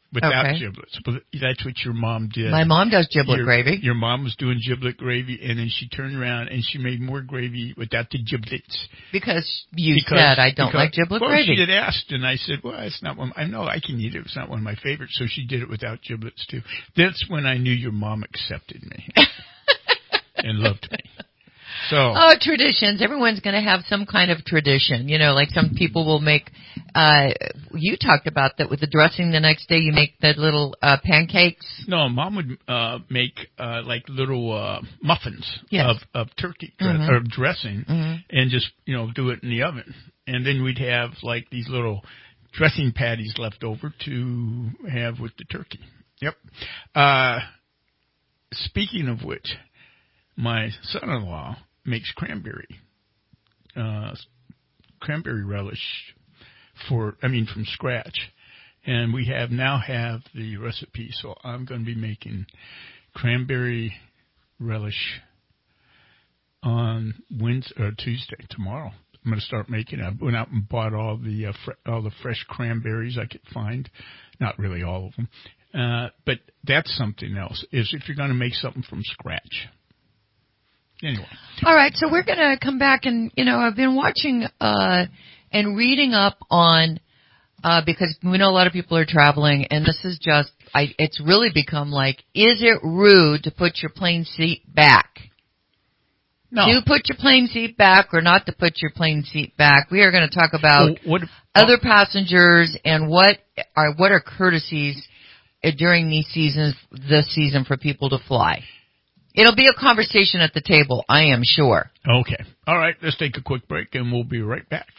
without Okay. giblets. But that's what your mom did. My mom does giblet your, gravy. Your mom was doing giblet gravy, and then she turned around and she made more gravy without the giblets. Because you Because- said I don't because- like giblet well, gravy. she had asked, and I said, well, it's not one. I know I can eat it. It's not one of my favorites. So she did it without giblets, too. That's when I knew your mom accepted me and loved me. So, oh, traditions. Everyone's going to have some kind of tradition. You know, like some people will make, uh, you talked about that with the dressing the next day. You make the little uh, pancakes. no, Mom would uh, make uh, like little uh, muffins Yes. of, of turkey dress, Mhm. or dressing Mhm. and just, you know, do it in the oven. And then we'd have like these little dressing patties left over to have with the turkey. Yep. Uh, speaking of which, my son-in-law makes cranberry, uh, cranberry relish for, I mean, from scratch. And we have now have the recipe, so I'm going to be making cranberry relish on Wednesday or Tuesday, tomorrow. I'm going to start making it. I went out and bought all the uh, fre- all the fresh cranberries I could find. Not really all of them. Uh, but that's something else, is if you're going to make something from scratch. Anyway. All right, so we're going to come back and, you know, I've been watching uh, and reading up on, uh, because we know a lot of people are traveling, and this is just, I, it's really become like, is it rude to put your plane seat back? No. To put your plane seat back or not to put your plane seat back? We are going to talk about Well, what, other passengers and what are what are courtesies uh, during these seasons, this season for people to fly. It'll be a conversation at the table, I am sure. Okay. All right, let's take a quick break, and we'll be right back.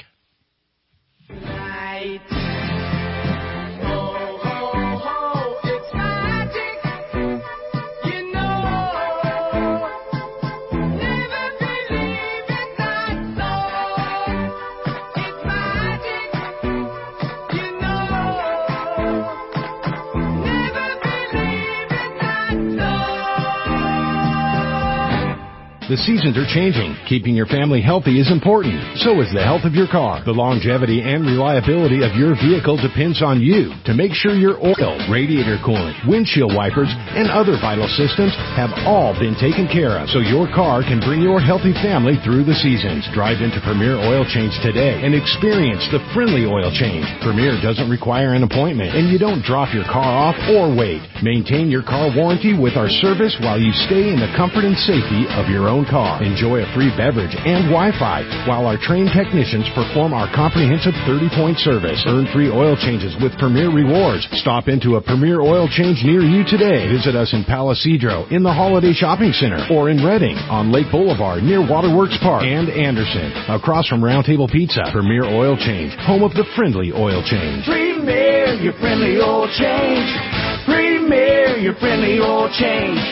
The seasons are changing. Keeping your family healthy is important. So is the health of your car. The longevity and reliability of your vehicle depends on you to make sure your oil, radiator coolant, windshield wipers, and other vital systems have all been taken care of so your car can bring your healthy family through the seasons. Drive into Premier Oil Change today and experience the friendly oil change. Premier doesn't require an appointment, and you don't drop your car off or wait. Maintain your car warranty with our service while you stay in the comfort and safety of your own car. Enjoy a free beverage and Wi-Fi while our trained technicians perform our comprehensive thirty-point service. Earn free oil changes with Premier Rewards. Stop into a Premier Oil Change near you today. Visit us in Palisadro, in the Holiday Shopping Center, or in Redding, on Lake Boulevard near Waterworks Park, and Anderson, across from Round Table Pizza. Premier Oil Change, home of the friendly oil change. Premier, your friendly oil change. Premier, your friendly oil change.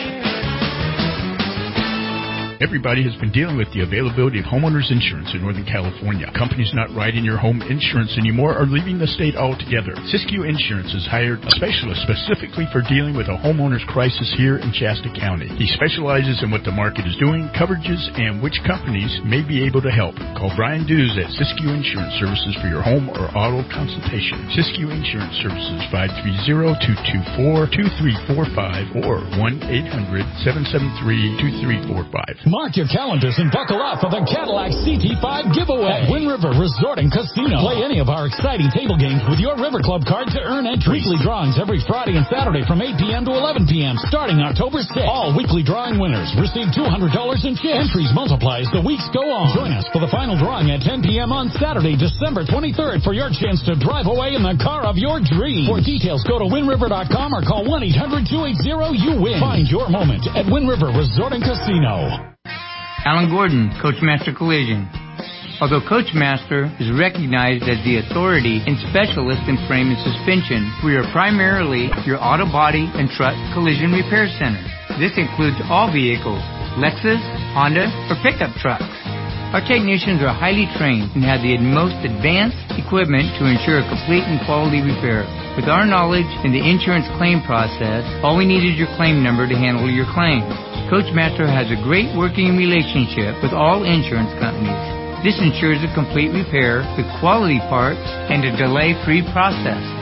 Everybody has been dealing with the availability of homeowners insurance in Northern California. Companies not writing your home insurance anymore are leaving the state altogether. Siskiyou Insurance has hired a specialist specifically for dealing with a homeowner's crisis here in Shasta County. He specializes in what the market is doing, coverages, and which companies may be able to help. Call Brian Dews at Siskiyou Insurance Services for your home or auto consultation. Siskiyou Insurance Services, five three zero, two two four, two three four five or one eight hundred, seven seven three, two three four five. Mark your calendars and buckle up for the Cadillac C T five giveaway at Wind River Resort and Casino. Play any of our exciting table games with your River Club card to earn entry. Weekly drawings every Friday and Saturday from eight p.m. to eleven p.m. starting October sixth. All weekly drawing winners receive two hundred dollars in chips. Entries multiply as the weeks go on. Join us for the final drawing at ten p.m. on Saturday, December twenty-third for your chance to drive away in the car of your dreams. For details, go to wind river dot com or call one eight hundred, two eight zero, you win. Find your moment at Wind River Resort and Casino. Alan Gordon, Coachmaster Collision. Although Coachmaster is recognized as the authority and specialist in frame and suspension, we are primarily your auto body and truck collision repair center. This includes all vehicles, Lexus, Honda, or pickup trucks. Our technicians are highly trained and have the most advanced equipment to ensure a complete and quality repair. With our knowledge in the insurance claim process, all we need is your claim number to handle your claim. Coachmaster has a great working relationship with all insurance companies. This ensures a complete repair with quality parts and a delay-free process.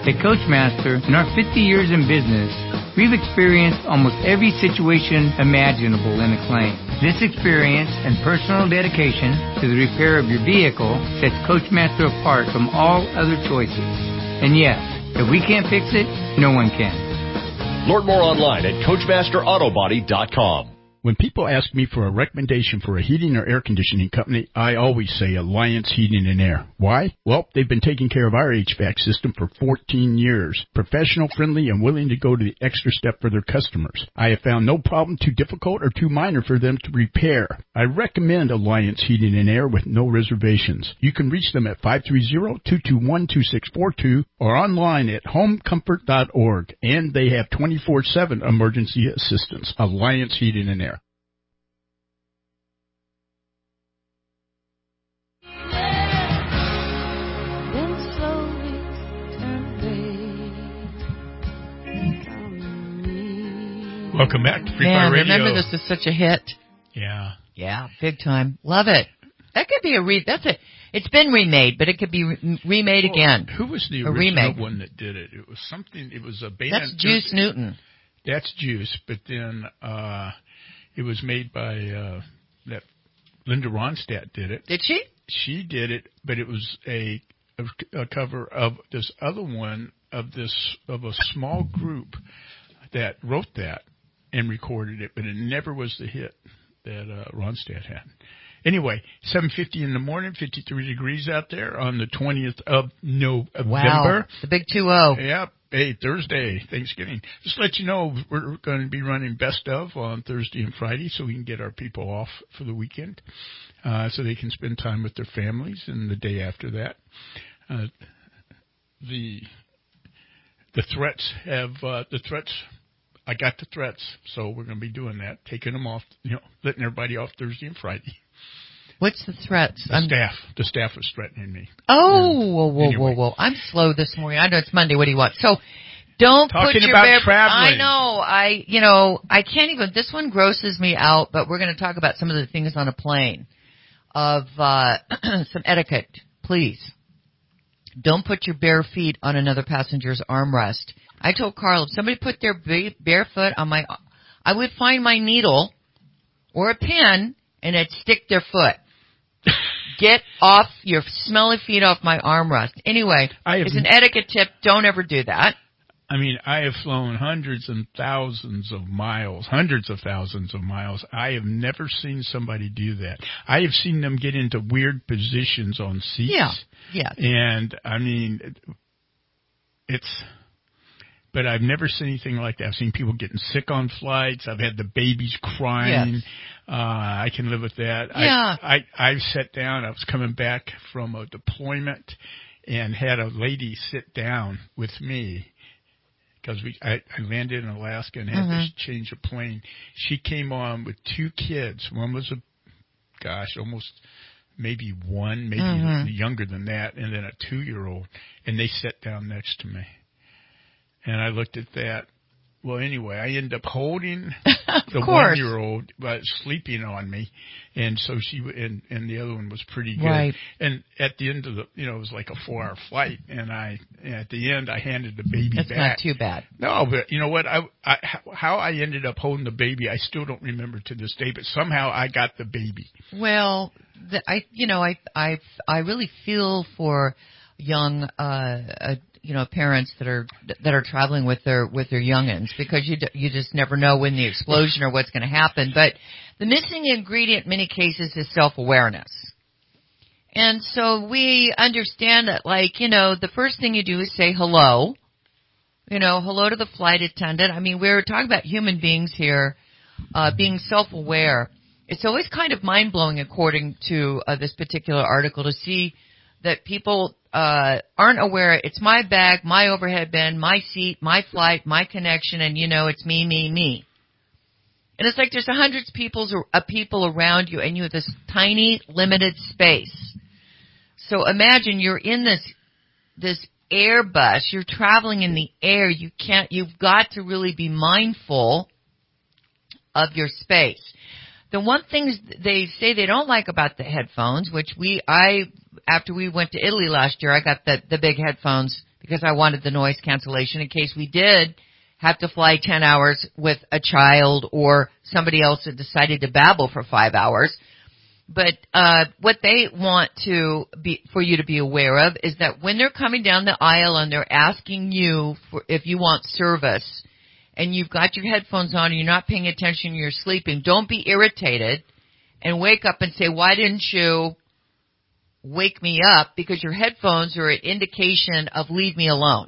At Coachmaster, in our fifty years in business, we've experienced almost every situation imaginable in a claim. This experience and personal dedication to the repair of your vehicle sets Coachmaster apart from all other choices. And yes, if we can't fix it, no one can. Learn more online at Coachmaster Auto Body dot com. When people ask me for a recommendation for a heating or air conditioning company, I always say Alliance Heating and Air. Why? Well, they've been taking care of our H V A C system for fourteen years. Professional, friendly, and willing to go to the extra step for their customers. I have found no problem too difficult or too minor for them to repair. I recommend Alliance Heating and Air with no reservations. You can reach them at five three zero, two two one, two six four two or online at home comfort dot org. And they have twenty-four seven emergency assistance. Alliance Heating and Air. Welcome back to Free Man, Fire Radio. remember this is such a hit. Yeah. Yeah, big time. Love it. That could be a re. That's it. It's been remade, but it could be re- remade well, again. Who was the a original remake. one that did it? It was something. It was a band. That's Juice Newton. That's Juice, but then uh, it was made by uh, that Linda Ronstadt did it. Did she? She did it, but it was a, a, a cover of this other one of this of a small group that wrote that and recorded it, but it never was the hit that uh, Ronstadt had. Anyway, seven fifty in the morning, fifty-three degrees out there on the twentieth of November. Wow, the big two oh. Yep. Hey, Thursday, Thanksgiving. Just to let you know, we're going to be running Best Of on Thursday and Friday so we can get our people off for the weekend uh, so they can spend time with their families, and the day after that. Uh, the the threats have, uh, the threats, I got the threats, so we're going to be doing that, taking them off, you know, letting everybody off Thursday and Friday. What's the threats? The I'm... staff. The staff was threatening me. Oh, yeah. whoa, whoa, anyway. whoa, whoa. I'm slow this morning. I know it's Monday. What do you want? So don't Talking put your about bear... traveling. I know. I, you know, I can't even... This one grosses me out, but we're going to talk about some of the things on a plane of uh, some etiquette. Please. Don't put your bare feet on another passenger's armrest. I told Carl, if somebody put their bare foot on my... I would find my needle or a pen and I'd stick their foot. Get off your smelly feet off my armrest. Anyway, it's an etiquette tip. Don't ever do that. I mean, I have flown hundreds and thousands of miles, hundreds of thousands of miles. I have never seen somebody do that. I have seen them get into weird positions on seats. Yeah, yeah. And, I mean, it's... But I've never seen anything like that. I've seen people getting sick on flights. I've had the babies crying. Yes. Uh, I can live with that. Yeah. I, I, I sat down. I was coming back from a deployment and had a lady sit down with me because we I, I landed in Alaska and had mm-hmm. to change a plane. She came on with two kids. One was a, gosh, almost maybe one, maybe mm-hmm. younger than that, and then a two-year-old. And they sat down next to me. And I looked at that. Well, anyway, I ended up holding the one-year-old, but sleeping on me, and so she and and the other one was pretty good. Right. And at the end of the, you know, it was like a four-hour flight, and I at the end I handed the baby That's back. That's not too bad. No, but you know what? I, I how I ended up holding the baby, I still don't remember to this day. But somehow I got the baby. Well, the, I you know I I I really feel for young. Uh, uh, you know, parents that are that are traveling with their with their youngins, because you d- you just never know when the explosion or what's going to happen. But the missing ingredient in many cases is self-awareness. And so we understand that, like, you know, the first thing you do is say hello. You know, hello to the flight attendant. I mean, we're talking about human beings here, uh, being self-aware. It's always kind of mind-blowing, according to uh, this particular article, to see that people uh aren't aware it's my bag, my overhead bin, my seat, my flight, my connection, and, you know, it's me, me, me. And it's like there's hundreds of people, of people around you, and you have this tiny, limited space. So imagine you're in this this Airbus, you're traveling in the air, you can't, you've got to really be mindful of your space. The one thing they say they don't like about the headphones, which we, I, after we went to Italy last year, I got the, the big headphones because I wanted the noise cancellation in case we did have to fly ten hours with a child or somebody else that decided to babble for five hours. But uh what they want to be for you to be aware of is that when they're coming down the aisle and they're asking you for if you want service and you've got your headphones on and you're not paying attention, you're sleeping, don't be irritated and wake up and say, why didn't you wake me up? Because your headphones are an indication of leave me alone.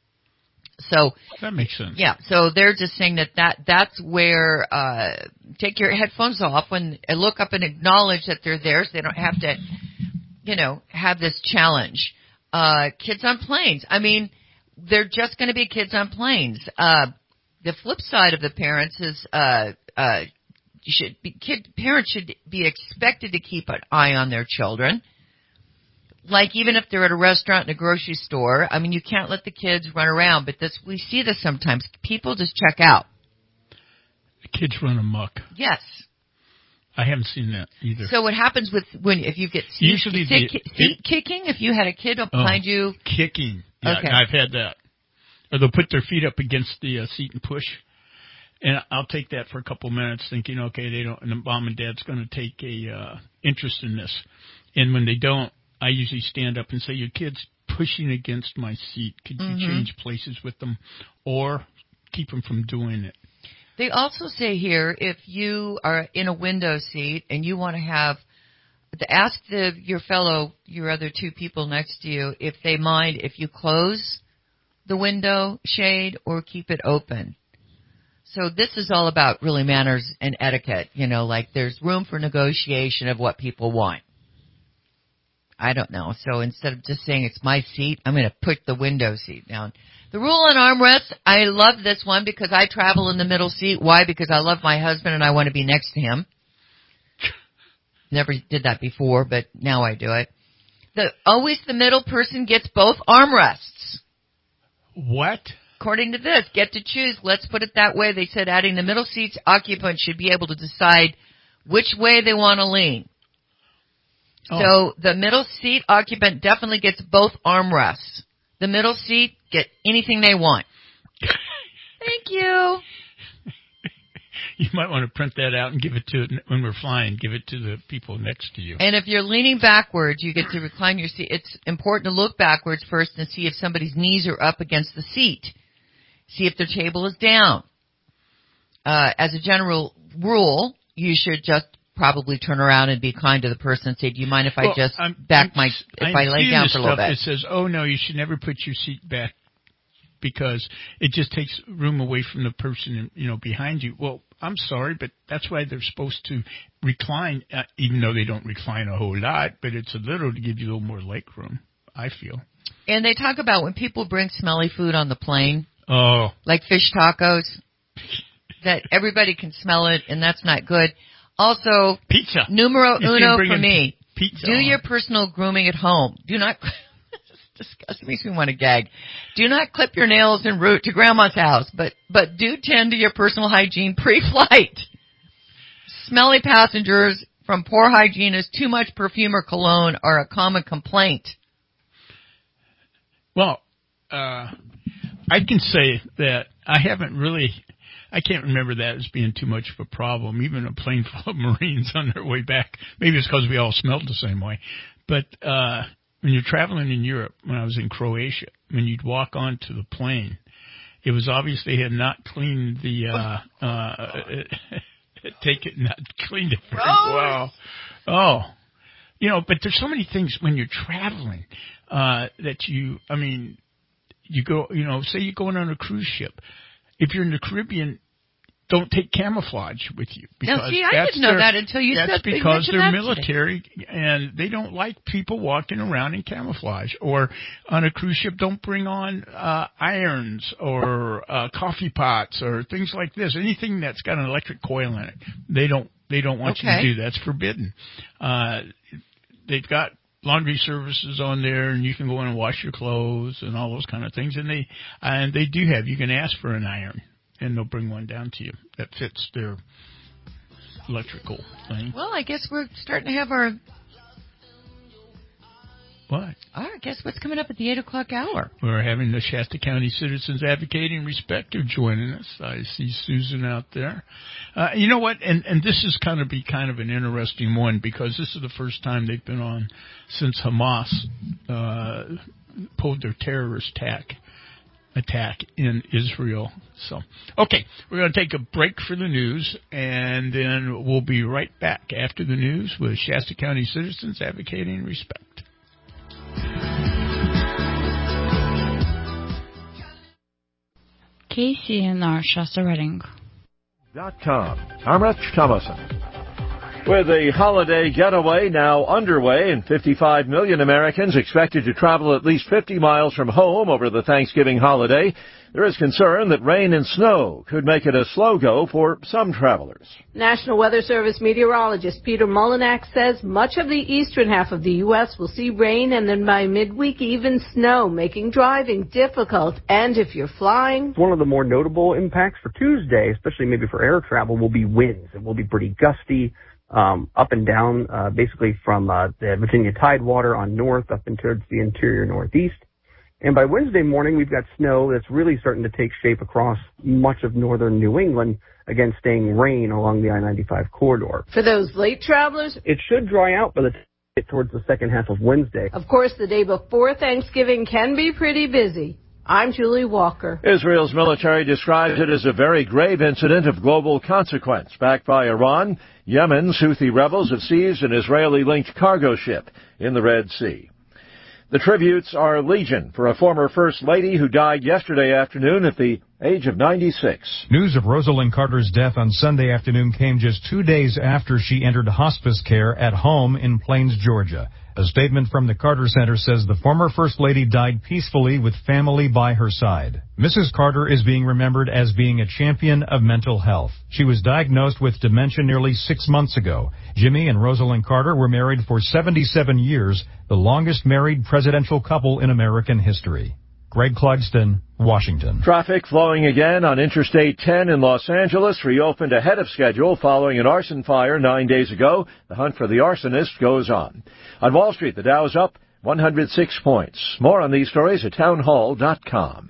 So that makes sense. Yeah, so they're just saying that, that that's where uh take your headphones off when and look up and acknowledge that they're there so they don't have to, you know, have this challenge. Uh kids on planes. I mean, they're just going to be kids on planes. Uh the flip side of the parents is uh uh you should be kid parents should be expected to keep an eye on their children. Like even if they're at a restaurant and a grocery store, I mean, you can't let the kids run around, but this, we see this sometimes. People just check out. The kids run amok. Yes. I haven't seen that either. So what happens with, when, if you get seat, Usually seat, the, seat kicking, if you had a kid behind oh, you? Kicking. Yeah, okay. I've had that. Or they'll put their feet up against the uh, seat and push. And I'll take that for a couple minutes thinking, okay, they don't, and the mom and dad's going to take a uh, interest in this. And when they don't, I usually stand up and say, your kid's pushing against my seat. Could you Mm-hmm. change places with them or keep them from doing it? They also say here, if you are in a window seat and you want to have, to ask the, your fellow, your other two people next to you, if they mind if you close the window shade or keep it open. So this is all about really manners and etiquette. You know, like there's room for negotiation of what people want. I don't know. So instead of just saying it's my seat, I'm going to put the window seat down. The rule on armrests, I love this one because I travel in the middle seat. Why? Because I love my husband and I want to be next to him. Never did that before, but now I do it. The always the middle person gets both armrests. What? According to this, get to choose. Let's put it that way. They said adding the middle seats, occupants should be able to decide which way they want to lean. Oh. So the middle seat occupant definitely gets both armrests. The middle seat get anything they want. Thank you. You might want to print that out and give it to, when we're flying, give it to the people next to you. And if you're leaning backwards, you get to recline your seat. It's important to look backwards first and see if somebody's knees are up against the seat. See if their table is down. Uh, as a general rule, you should just probably turn around and be kind to the person and say, do you mind if I well, just I'm, back I'm, my, if I'm I lay down for a little bit? It says, oh no, you should never put your seat back because it just takes room away from the person, you know, behind you. Well, I'm sorry, but that's why they're supposed to recline, uh, even though they don't recline a whole lot, but it's a little to give you a little more leg room, I feel. And they talk about when people bring smelly food on the plane, oh, like fish tacos, that everybody can smell it, and that's not good. Also, pizza. Numero You uno can for me. Pizza do on. your personal grooming at home. Do not, it's disgusting, makes me want to gag. Do not clip your nails en route to grandma's house, but, but do tend to your personal hygiene pre-flight. Smelly passengers from poor hygienists, too much perfume or cologne are a common complaint. Well, uh, I can say that I haven't really, I can't remember that as being too much of a problem, even a plane full of Marines on their way back. Maybe it's because we all smelled the same way. But uh when you're traveling in Europe, when I was in Croatia, when you'd walk onto the plane, it was obvious they had not cleaned the, uh uh take it, not cleaned it very well. Oh. You know, but there's so many things when you're traveling uh that you, I mean, you go, you know, say you're going on a cruise ship. If you're in the Caribbean, don't take camouflage with you. Because now, see, I that's didn't know their, that until you that's said That's because they're that military, today. And they don't like people walking around in camouflage. Or on a cruise ship, don't bring on uh irons or uh coffee pots or things like this. Anything that's got an electric coil in it, they don't they don't want okay. you to do. That's forbidden. Uh they've got laundry services on there, and you can go in and wash your clothes and all those kind of things. And they and they do have. You can ask for an iron, and they'll bring one down to you that fits their electrical thing. Well, I guess we're starting to have our What? Oh, I guess what's coming up at the eight o'clock hour? We're having the Shasta County Citizens Advocating Respect are joining us. I see Susan out there. Uh, you know what? And, and this is going to be kind of an interesting one because this is the first time they've been on since Hamas uh, pulled their terrorist attack attack in Israel. So, okay, we're going to take a break for the news, and then we'll be right back after the news with Shasta County Citizens Advocating Respect. K C N R Shasta Redding. Dot com. I'm Rich Thomason. With the holiday getaway now underway and fifty-five million Americans expected to travel at least fifty miles from home over the Thanksgiving holiday, there is concern that rain and snow could make it a slow go for some travelers. National Weather Service meteorologist Peter Molinak says much of the eastern half of the U S will see rain and then by midweek even snow, making driving difficult. And if you're flying... One of the more notable impacts for Tuesday, especially maybe for air travel, will be winds. It will be pretty gusty. Um, up and down, uh, basically from uh, the Virginia Tidewater on north up and towards the interior northeast. And by Wednesday morning, we've got snow that's really starting to take shape across much of northern New England, again staying rain along the I ninety-five corridor. For those late travelers, it should dry out by the time we get towards the second half of Wednesday. Of course, the day before Thanksgiving can be pretty busy. I'm Julie Walker. Israel's military describes it as a very grave incident of global consequence. Backed by Iran, Yemen's Houthi rebels have seized an Israeli-linked cargo ship in the Red Sea. The tributes are legion for a former First Lady who died yesterday afternoon at the age of ninety-six. News of Rosalind Carter's death on Sunday afternoon came just two days after she entered hospice care at home in Plains, Georgia. A statement from the Carter Center says the former First Lady died peacefully with family by her side. Missus Carter is being remembered as being a champion of mental health. She was diagnosed with dementia nearly six months ago. Jimmy and Rosalind Carter were married for seventy-seven years, the longest married presidential couple in American history. Greg Clugston, Washington. Traffic flowing again on Interstate ten in Los Angeles, reopened ahead of schedule following an arson fire nine days ago. The hunt for the arsonist goes on. On Wall Street, the Dow's up one hundred six points. More on these stories at townhall dot com.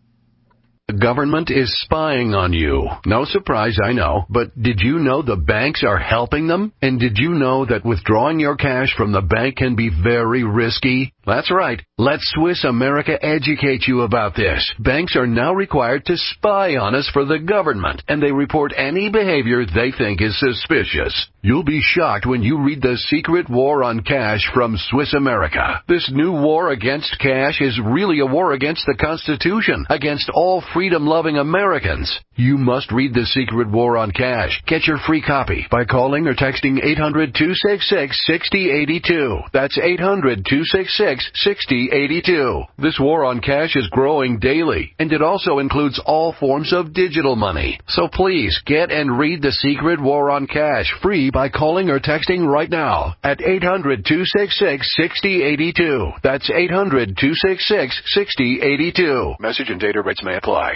The government is spying on you. No surprise, I know. But did you know the banks are helping them? And did you know that withdrawing your cash from the bank can be very risky? That's right. Let Swiss America educate you about this. Banks are now required to spy on us for the government, and they report any behavior they think is suspicious. You'll be shocked when you read The Secret War on Cash from Swiss America. This new war against cash is really a war against the Constitution, against all freedom-loving Americans. You must read The Secret War on Cash. Get your free copy by calling or texting eight hundred, two six six, six zero eight two. That's eight hundred, two six six, six zero eight two. This war on cash is growing daily, and it also includes all forms of digital money. So please get and read The Secret War on Cash free by calling or texting right now at eight hundred, two six six, six zero eight two. That's eight hundred, two six six, six zero eight two. Message and data rates may apply.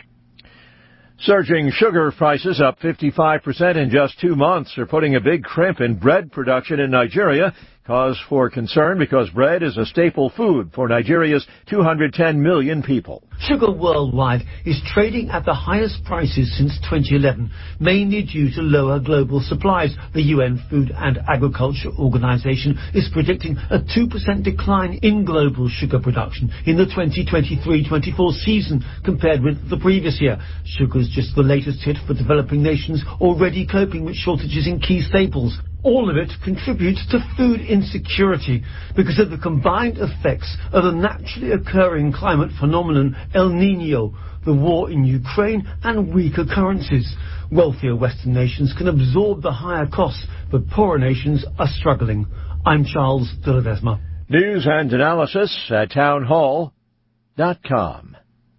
Surging sugar prices up fifty-five percent in just two months are putting a big crimp in bread production in Nigeria. Cause for concern because bread is a staple food for Nigeria's two hundred ten million people. Sugar worldwide is trading at the highest prices since twenty eleven, mainly due to lower global supplies. The U N Food and Agriculture Organization is predicting a two percent decline in global sugar production in the twenty twenty-three twenty-four season compared with the previous year. Sugar is just the latest hit for developing nations already coping with shortages in key staples. All of it contributes to food insecurity because of the combined effects of the naturally occurring climate phenomenon El Niño, the war in Ukraine, and weaker currencies. Wealthier Western nations can absorb the higher costs, but poorer nations are struggling. I'm Charles de Ledesma. News and analysis at townhall dot com.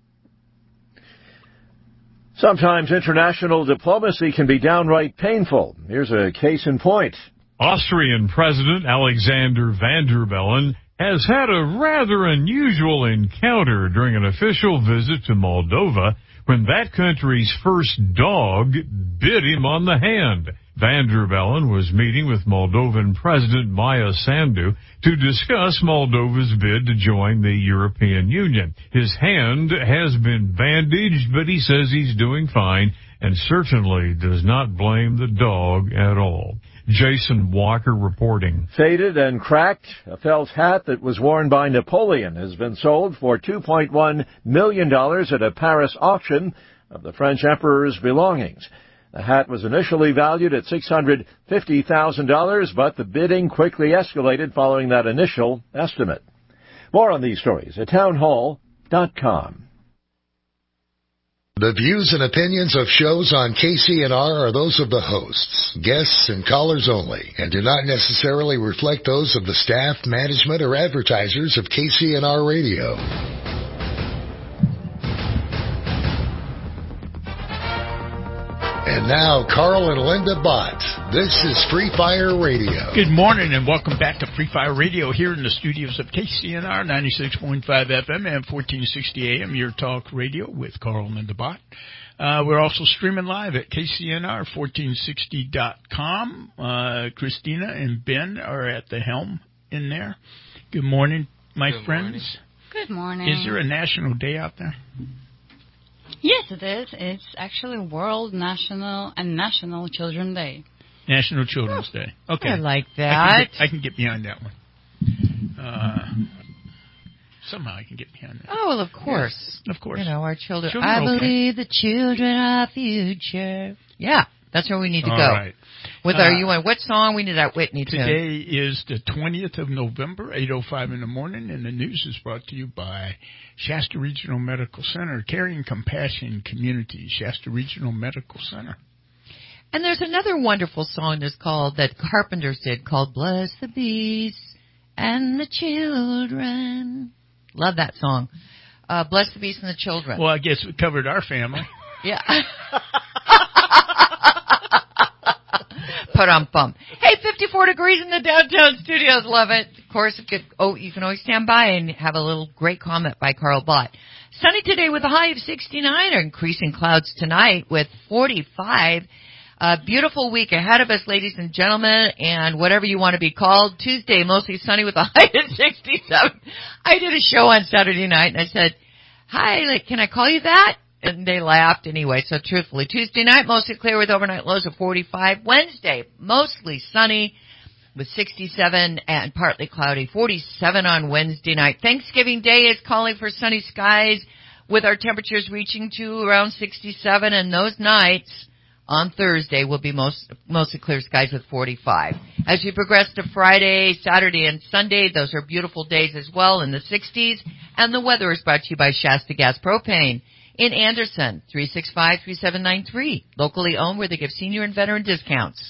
Sometimes international diplomacy can be downright painful. Here's a case in point. Austrian President Alexander Van der Bellen has had a rather unusual encounter during an official visit to Moldova when that country's first dog bit him on the hand. van der Bellen was meeting with Moldovan President Maya Sandu to discuss Moldova's bid to join the European Union. His hand has been bandaged, but he says he's doing fine and certainly does not blame the dog at all. Jason Walker reporting. Faded and cracked, a felt hat that was worn by Napoleon has been sold for two point one million dollars at a Paris auction of the French emperor's belongings. The hat was initially valued at six hundred fifty thousand dollars, but the bidding quickly escalated following that initial estimate. More on these stories at townhall dot com. The views and opinions of shows on K C N R are those of the hosts, guests, and callers only, and do not necessarily reflect those of the staff, management, or advertisers of K C N R Radio. And now, Carl and Linda Bott. This is Free Fire Radio. Good morning and welcome back to Free Fire Radio here in the studios of K C N R ninety-six point five F M and fourteen sixty A M, your talk radio with Carl and Linda Bott. Uh, we're also streaming live at K C N R fourteen sixty dot com. Uh, Christina and Ben are at the helm in there. Good morning, my Good friends. Morning. Good morning. Is there a national day out there? Yes, it is. It's actually World National and National Children's Day. National Children's Day. Okay. I like that. I can get, I can get behind that one. Uh, somehow I can get behind that. Oh, well, of course. Yes, of course. You know, our children. children I okay. believe the children are future. Yeah, that's where we need to All go. Right. With uh, our U N. What song? We need that Whitney tune. Today is the twentieth of November, eight oh five in the morning, and the news is brought to you by Shasta Regional Medical Center, Caring Compassion Community, Shasta Regional Medical Center. And there's another wonderful song that's called, that Carpenters did, called Bless the Beast and the Children. Love that song. Uh, Bless the Beast and the Children. Well, I guess we covered our family. Yeah. Put on bump. Hey, fifty-four degrees in the downtown studios. Love it. Of course, it could, oh, you can always stand by and have a little great comment by Carl Bott. Sunny today with a high of sixty-nine, or increasing clouds tonight with forty-five. A beautiful week ahead of us, ladies and gentlemen, and whatever you want to be called. Tuesday, mostly sunny with a high of sixty-seven. I did a show on Saturday night, and I said, hi, like, can I call you that? And they laughed anyway, so truthfully. Tuesday night, mostly clear with overnight lows of forty-five. Wednesday, mostly sunny with sixty-seven and partly cloudy. forty-seven on Wednesday night. Thanksgiving Day is calling for sunny skies with our temperatures reaching to around sixty-seven, and those nights on Thursday will be most, mostly clear skies with forty-five. As we progress to Friday, Saturday, and Sunday, those are beautiful days as well in the sixties. And the weather is brought to you by Shasta Gas Propane in Anderson, three six five, three seven nine three. Locally owned, where they give senior and veteran discounts.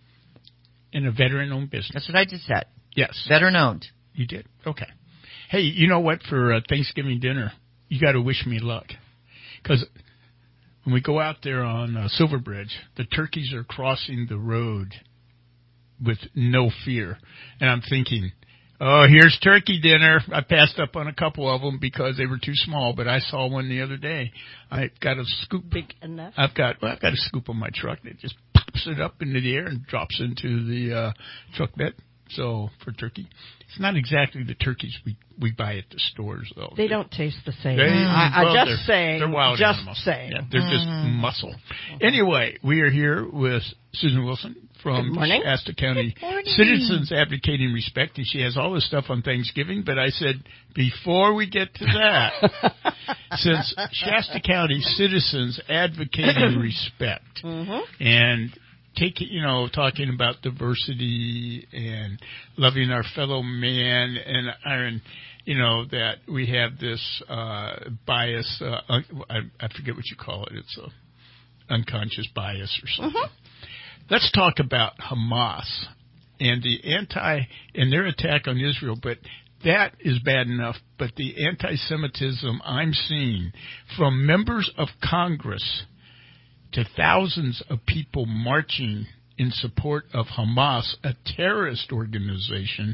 In a veteran-owned business. That's what I just said. Yes. Veteran-owned. You did? Okay. Hey, you know what? For uh, Thanksgiving dinner, you got to wish me luck. Because when we go out there on uh, Silver Bridge, the turkeys are crossing the road with no fear. And I'm thinking, oh, here's turkey dinner. I passed up on a couple of them because they were too small, but I saw one the other day. I got a scoop. Big enough? I've got, well, I've got a scoop on my truck that just pops it up into the air and drops into the uh, truck bed. So, for turkey. It's not exactly the turkeys we, we buy at the stores, though. They don't taste the same. They, I, well, I just they're, saying. They're wild just animals. saying. Yeah, they're just Mm. muscle. Anyway, we are here with Susan Wilson from Shasta County Citizens Advocating Respect, and she has all this stuff on Thanksgiving, but I said, before we get to that, since Shasta County Citizens Advocating Respect, Mm-hmm. and take you know, talking about diversity and loving our fellow man, and and you know that we have this uh, bias. Uh, un- I, I forget what you call it. It's a unconscious bias or something. Mm-hmm. Let's talk about Hamas and the anti and their attack on Israel, but. That is bad enough, but the anti-Semitism I'm seeing from members of Congress to thousands of people marching in support of Hamas, a terrorist organization,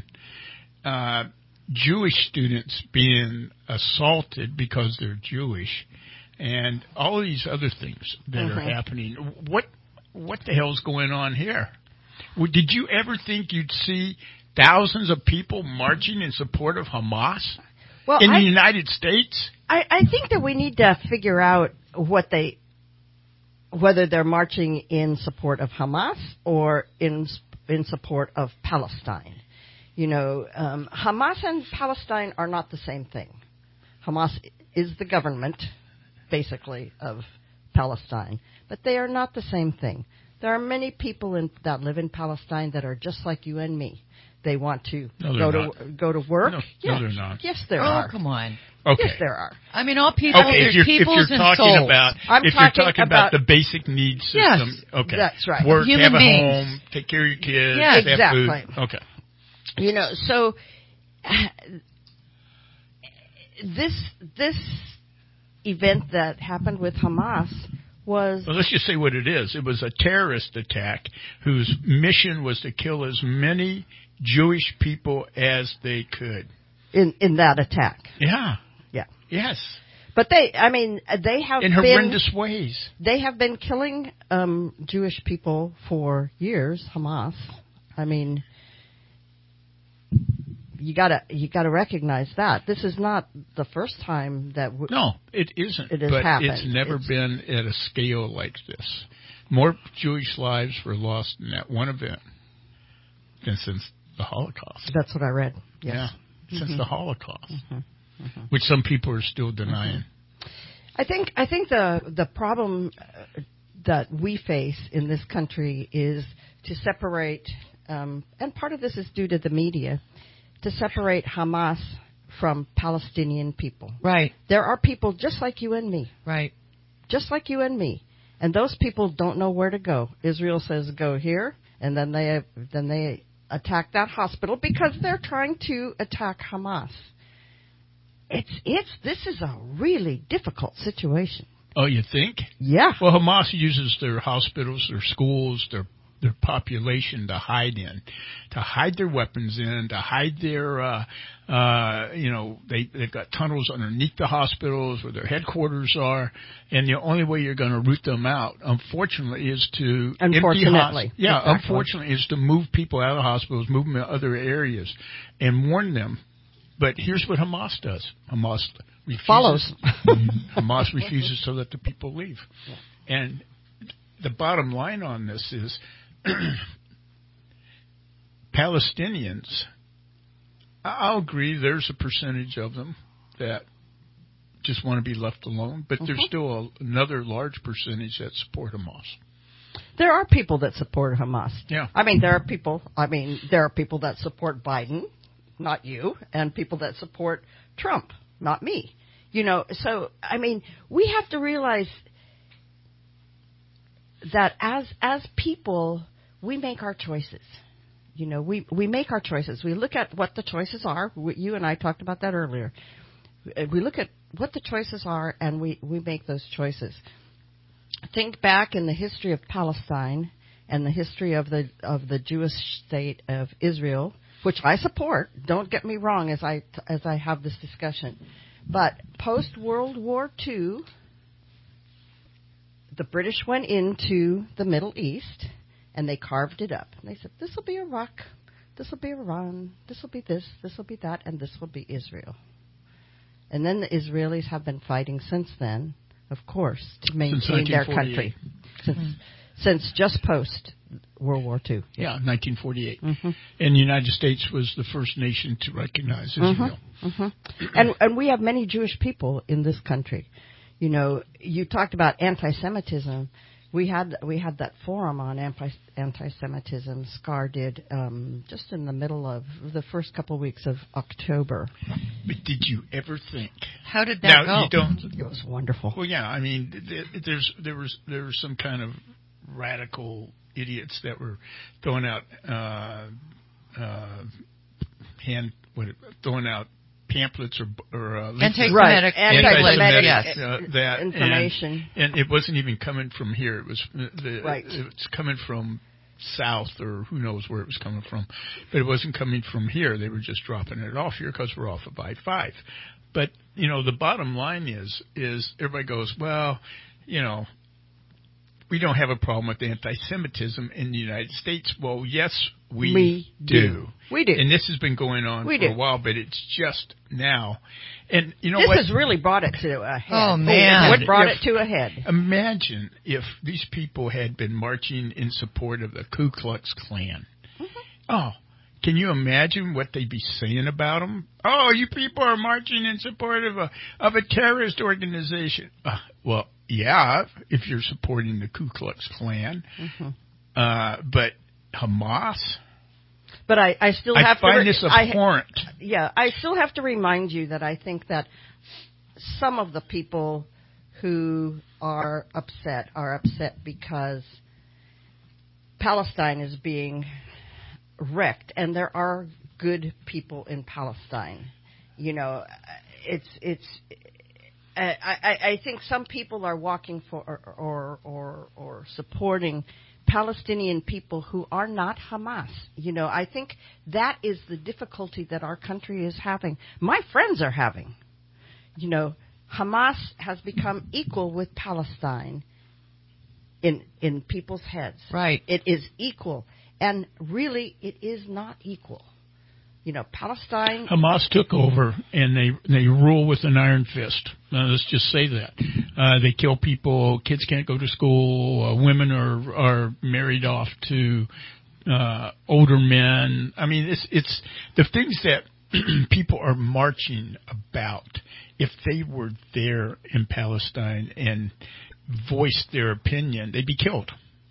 uh, Jewish students being assaulted because they're Jewish, and all of these other things that Mm-hmm. are happening. What what the hell's going on here? Well, did you ever think you'd see thousands of people marching in support of Hamas well, in I, the United States? I, I think that we need to figure out what they, whether they're marching in support of Hamas or in in support of Palestine. You know, um, Hamas and Palestine are not the same thing. Hamas is the government, basically, of Palestine, but they are not the same thing. There are many people in, that live in Palestine that are just like you and me. They want to no, go not. to go to work. No, yes. no, they're not. Yes, there oh, are. Oh, come on. Okay. Yes, there are. I mean, all people. Okay, there's if you're, peoples if you're and talking souls. about, I'm if talking you're talking about, about the basic needs system, yes, okay, that's right. Work, Human have a beings. home, take care of your kids, Yeah, have exactly. food. Okay. You know, so this this event that happened with Hamas was... Well, let's just say what it is. It was a terrorist attack whose mission was to kill as many Jewish people as they could. In in that attack. Yeah. Yeah. Yes. But they, I mean, they have in been... horrendous ways. They have been killing um, Jewish people for years, Hamas. I mean... You gotta, you gotta recognize that this is not the first time that. W- no, it isn't. It has but happened. It's never it's, been at a scale like this. More Jewish lives were lost in that one event than since the Holocaust. That's what I read. Yes. Yeah, mm-hmm. since the Holocaust, mm-hmm. Mm-hmm. which some people are still denying. Mm-hmm. I think, I think the the problem that we face in this country is to separate, um, and part of this is due to the media. To separate Hamas from Palestinian people. Right. There are people just like you and me. Right. Just like you and me. And those people don't know where to go. Israel says go here, and then they then they attack that hospital because they're trying to attack Hamas. It's it's this is a really difficult situation. Oh, you think? Yeah. Well, Hamas uses their hospitals, their schools, their their population to hide in, to hide their weapons in, to hide their, uh, uh, you know, they, they've got tunnels underneath the hospitals where their headquarters are, and the only way you're going to root them out, unfortunately, is to unfortunately, empty hos- yeah, exactly. unfortunately, is to move people out of hospitals, move them to other areas, and warn them. But here's what Hamas does: Hamas refuses, follows. Hamas refuses to let the people leave, yeah. And the bottom line on this is. Palestinians, I'll agree there's a percentage of them that just want to be left alone, but mm-hmm. there's still a, another large percentage that support Hamas. There are people that support Hamas. Yeah. I mean, there are people, I mean, there are people that support Biden, not you, and people that support Trump, not me. You know, so, I mean, we have to realize that as as people, we make our choices. You know, we, we make our choices. We look at what the choices are. We, you and I talked about that earlier. We look at what the choices are, and we, we make those choices. Think back in the history of Palestine and the history of the of the Jewish state of Israel, which I support. Don't get me wrong as I as I have this discussion. But post World War Two, the British went into the Middle East. And they carved it up. And they said, this will be Iraq, this will be Iran, this will be this, this will be that, and this will be Israel. And then the Israelis have been fighting since then, of course, to maintain their country. Since, mm-hmm. since just post World War Two. Yeah, nineteen forty-eight. Mm-hmm. And the United States was the first nation to recognize Israel. Mm-hmm. Mm-hmm. and, and we have many Jewish people in this country. You know, you talked about anti-Semitism. We had we had that forum on anti, anti-Semitism. SCAR did um, just in the middle of the first couple of weeks of October. But did you ever think? How did that now, go? You don't, it was wonderful. Well, yeah. I mean, there's there was there was some kind of radical idiots that were throwing out uh, uh, hand what throwing out. pamphlets or, or uh, anti-Semitic, right. anti-Semitic yes. uh, that information, and, and it wasn't even coming from here. It was the, right. It's coming from south or who knows where it was coming from, but it wasn't coming from here. They were just dropping it off here because we're off of I five. But you know, the bottom line is is everybody goes, well, you know, we don't have a problem with anti-Semitism in the United States. Well, yes, we, we do. do. We do. And this has been going on we for do. a while, but it's just now. And you know this what? has really brought it to a head. Oh, man. What brought if, it to a head? Imagine if these people had been marching in support of the Ku Klux Klan. Mm-hmm. Oh, can you imagine what they'd be saying about them? Oh, you people are marching in support of a of a terrorist organization. Uh, well, yeah, if you're supporting the Ku Klux Klan. Mm-hmm. Uh, but Hamas? But I, I still have I find to. Re- this abhorrent. I, yeah, I still have to remind you that I think that some of the people who are upset are upset because Palestine is being wrecked, and there are good people in Palestine. You know, it's it's. I, I, I think some people are walking for or or or, or supporting Palestinian people who are not Hamas. You know, I think that is the difficulty that our country is having. My friends are having. You know, Hamas has become equal with Palestine in in people's heads. Right. It is equal. And really, it is not equal. You know, Palestine... Hamas took over, and they they rule with an iron fist. Uh, let's just say that. Uh, they kill people. Kids can't go to school. Uh, women are are married off to uh, older men. I mean, it's it's the things that people are marching about. If they were there in Palestine and voiced their opinion, they'd be killed.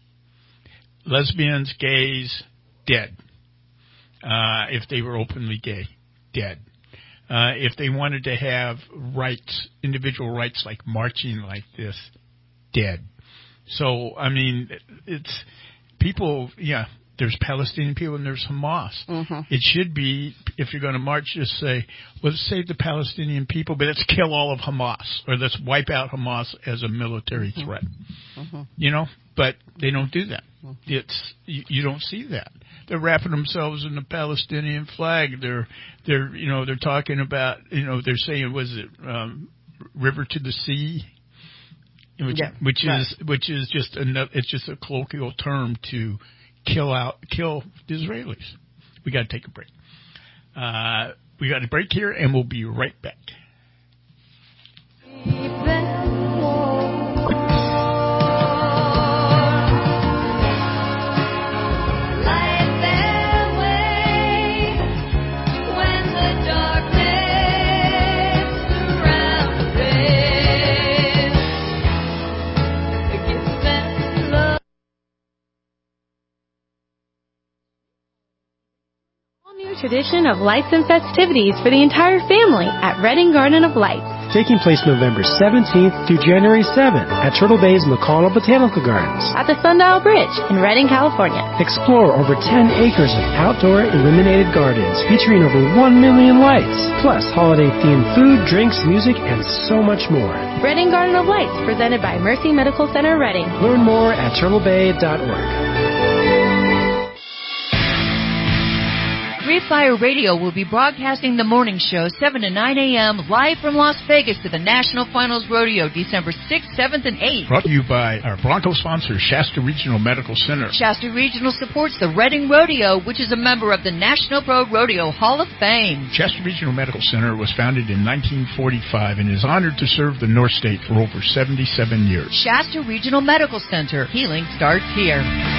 Lesbians, gays, dead. Uh, if they were openly gay, dead. Uh, if they wanted to have rights, individual rights like marching like this, dead. So, I mean, it's people, yeah, there's Palestinian people and there's Hamas. Mm-hmm. It should be, if you're going to march, just say, let's save the Palestinian people, but let's kill all of Hamas, or let's wipe out Hamas as a military Mm-hmm. threat. Mm-hmm. You know, but they don't do that. It's you, you don't see that. They're wrapping themselves in the Palestinian flag. They're they're you know they're talking about you know they're saying was it um, river to the sea, which yeah, which right. is which is just another, it's just a colloquial term to kill out kill the Israelis. We got to take a break. Uh, we got a break here, and we'll be right back. Tradition of lights and festivities for the entire family at Redding Garden of Lights. Taking place November seventeenth through January seventh at Turtle Bay's McConnell Botanical Gardens. At the Sundial Bridge in Redding, California. Explore over ten acres of outdoor illuminated gardens featuring over one million lights, plus holiday-themed food, drinks, music, and so much more. Redding Garden of Lights, presented by Mercy Medical Center, Redding. Learn more at turtle bay dot org. Free Fire Radio will be broadcasting the morning show seven to nine a.m. live from Las Vegas to the National Finals Rodeo December sixth, seventh, and eighth. Brought to you by our Bronco sponsor, Shasta Regional Medical Center. Shasta Regional supports the Redding Rodeo, which is a member of the National Pro Rodeo Hall of Fame. Shasta Regional Medical Center was founded in nineteen forty-five and is honored to serve the North State for over seventy-seven years. Shasta Regional Medical Center. Healing starts here.